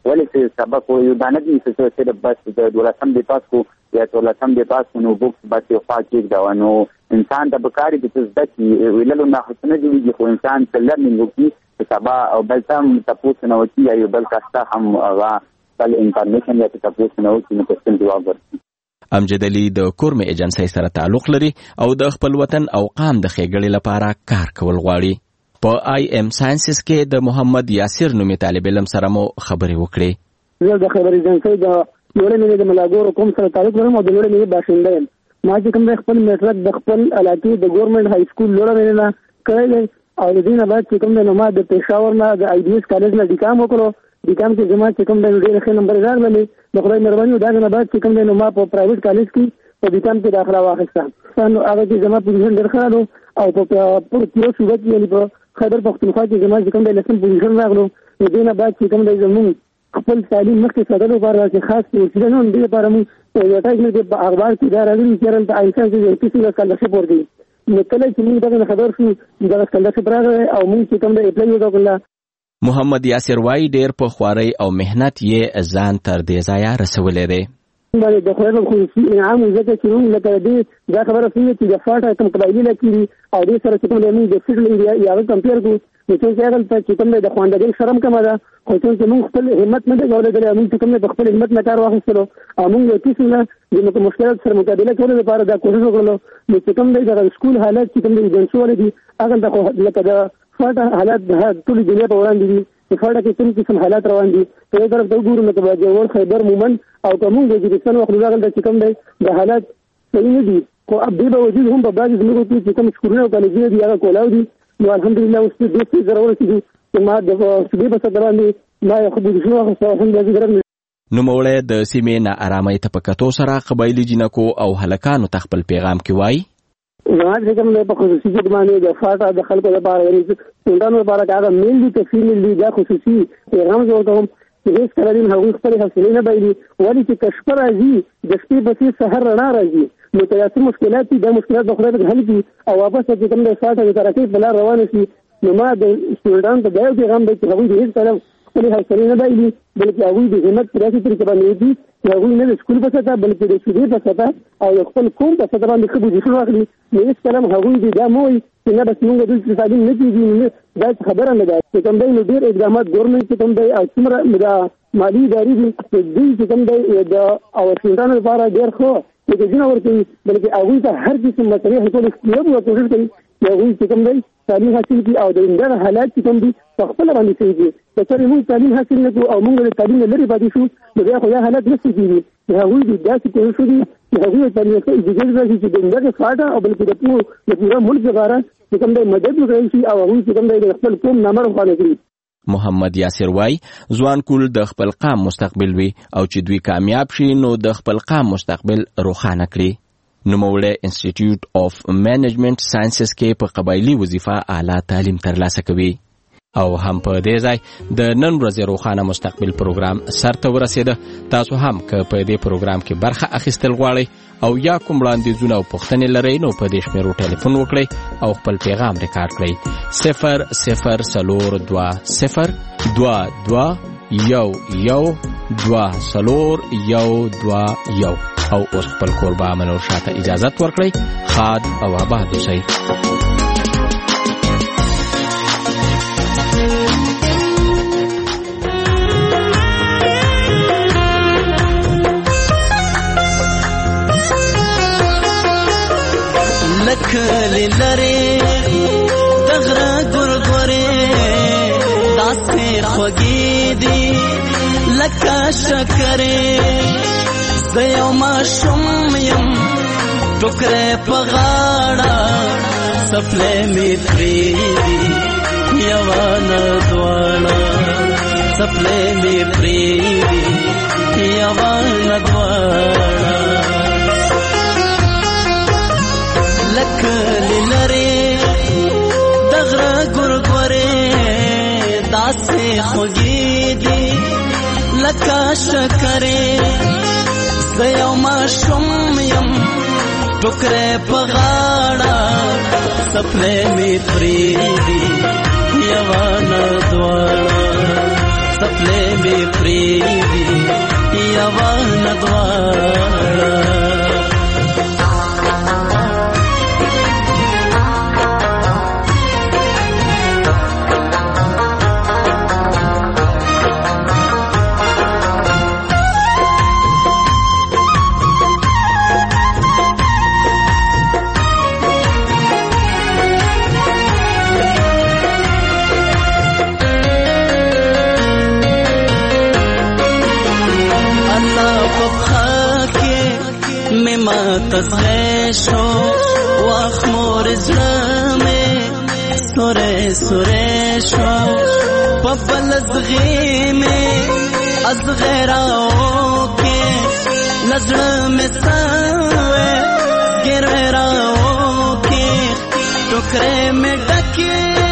ولې سبق یو دانه دي چې صرف بس د 12 د پاس کو یا 13 د پاس نو بوکس بس یو خاص دا نو انسان د بکاری د تزدکی ویللو نه حسنه دي خو انسان لرنینګ کوي سبا او بل تام تاسو نو چې یو بل کاسته هم هغه بل انفارمیشن یا تاسو نو چې نو کوم جواب ورکړي.
امجد علي د کورمې ایجنسی سره تعلق لري او د خپل وطن او قام د ښېګړې لپاره کار کول غواړي. په آی ایم ساینسز کې د محمد یاسر نومي طالب علم سره مو خبرې وکړې.
زه د خبر ایجنسی د لوړې ملي د ملاګور کوم سره تعلق لرم او د لوړې ملي باشنده یم. ما چې کوم خپل میټرک د خپل علاقې د ګورنمنت های سکول لوړې ملي نه کړی او د دې نه بعد چې کوم نو ما د پېښور نه د آی ډي ایس کالج نه ډیکام وکړو. ډیکام کې زما چې کوم د ډېر ښه نمبر راغلی د خدای مهرباني دا نه بعد چې کوم نو ما په پرایویټ کالج کې په ډیکام کې داخله واخیسته. نو هغه چې زما پوزیشن ډېر ښه او په پوره صورت کې یعنې په خیبر پښتونخوا کې زما چې کوم د لسم پوزیشن راغلو نو دې نه بعد چې کوم د زموږ خپل تعلیم مخکې ساتلو لپاره چې خاص وسیله نه دې لپاره موږ ایډورټایزمنټ په اخبار کې دا راغلي چې هلته آینسان چې کیسې اسکالرشپ ورکوي. نو کله چې موږ دغه خبر شو دغه اسکالرشپ راغی او موږ چې کوم د اپلای وکړل.
محمد یاسر وای ډېر په خوارۍ او مهنت یې ځان تر دې ځایه رسولی دی.
د خدای په خصوصي انعام ځکه چې موږ لکه دې دا خبره څنګه چې د فاټه کوم قبایلي لکېږي او دې سره چې کوم موږ د سیډل ایریا یا کمپیر کوو نو چې هغه چې کوم د خواندګۍ شرم کمه ده خو چې موږ خپل همت نه دی کولی موږ چې کوم د خپل همت نه کار واخیستلو او موږ یو کیسه د مشکلات سره مقابله کولو لپاره دا کوشش وکړلو. نو چې کوم د سکول حالات چې کوم د ایجنسي والے دي هغه د لکه د فاټه حالات د ټولې دنیا په وړاندې دي چې فاټه کې کوم قسم حالات روان دي په یو طرف ته وګورو نو که جوړ خیبر مومن او که موږ د وزیرستان وخت راغلی چې کوم دی د حالات صحیح نه دي خو دې باوجود هم په بعضې ځمکو کې چې کوم سکولونه او کالجونه دي هغه کولاو دي. نو الحمدلله اوس ډېر څه سره ورسېدو چې ما د صوبې په سطح باندې ما یو ښه پوزیشن واخیستی الحمدلله.
نوموړی د سیمې ناارامۍ ته په کتو سره قبایلي جینکو او هلکانو ته خپل پیغام کې وایي.
زما چې کوم دی په خصوصي جګ باندې د فاټه د خلکو لپاره یعنې سټوډنټانو لپاره که هغه میل دي که فیمیل دي دا خصوصي پیغام زه ورکوم چې هېڅ کله دې هغوی خپلې حوصلې نه بایلي. ولې چې که شپه راځي د شپې پسې سحر رڼا راځي نو که دا څه مشکلات دي دا مشکلات به خدای پکې حل کړي او واپس چې کوم دی فاټه د ترقۍ په لار روانه شي. نو ما د سټوډنټانو ته دا یو پیغام دی چې هغوی د هېڅ کله خپلې حوصلې نه بایلي بلکې هغوی د همت په داسې طریقه باندې دي چې هغوی نه د سکول په سطحه بلکې د صوبې په سطحه او د خپل قوم په سطحه باندې ښه پوزیشن واخلي. نو هېڅ کله هم هغوی دې دا مه وایي چې نه بس مونږ دلته تعلیم نه کېږي دا خبره نه ده چې کوم دی نو ډېر اقدامات ګورنمنټ چې کوم دی او څومره دا مالي ادارې دي دوی چې کوم دی د او سټوډنټانو لپاره ډېر ښه پېکیجونه ورکوي بلکې هغوی ته هر قسم مسلې حل کولو کوشش کوي چې هغوی چې کوم دی تعلیم حاصل کړي او د دغه حالات چې کوم دي په خپله باندې صحیح کړي. که چېرې موږ تعلیم حاصل نه کړو او موږ د تعلیم نه لرې پاتې شو نو بیا خو دا حالات نه ښه کېږي چې هغوی دې داسې کوشش وکړي چې هغوی ته تعلیم یافته ایجوکیټ راشي چې د دغه فاټه او بلکې د پوره ملک لپاره چې کوم دی مدد وکړی شي او هغوی چې کوم دی د خپل قوم نامه روښانه کړي.
محمد یاسر وای ځوان کول د خپل قام مستقبل وي او چې دوی کامیاب شي نو د خپل قام مستقبل روښانه کړي. نوموړی انسټیټیوټ اف مینجمنټ ساینسز کې په قبایلي وظیفه اعلی تعلیم ترلاسه کوي. او هم په دې ځای د نن ورځې روښانه مستقبل پروګرام سرته ورسېده. تاسو هم که په دې پروګرام کې برخه اخیستل غواړئ او یا کوم وړاندیزونه او پوښتنې لرئ نو په دې شمیرو ټلیفون وکړئ او خپل پیغام ریکارډ کړئ 002022 او اوس خپل کوربه منور شاته اجازت ورکړئ. خاد او آباد اوسئ.
لکلی لري دغره ګورګورې داسې خوږې دي لکه شکرې زه یو ماشوم یم ټوکرې په غاړه څپلۍ مې پرېږدي یوه نه دواړه څپلۍ مې پرېږدي یوه نه دواړه لکلی لري دغره ګورګورې داسې خوږې دي لکه شکرې زه یو ماشوم یم ټوکرې په غاړه څپلۍ مې پرېږدي یوه نه دواړه تلې می پریدي یوا ندواړه تزغشو واخمور زلمه سوره سوره شو پبل زغیمه از غیراو کے نظر میں سوے گراو کے ٹکرے میں ڈکے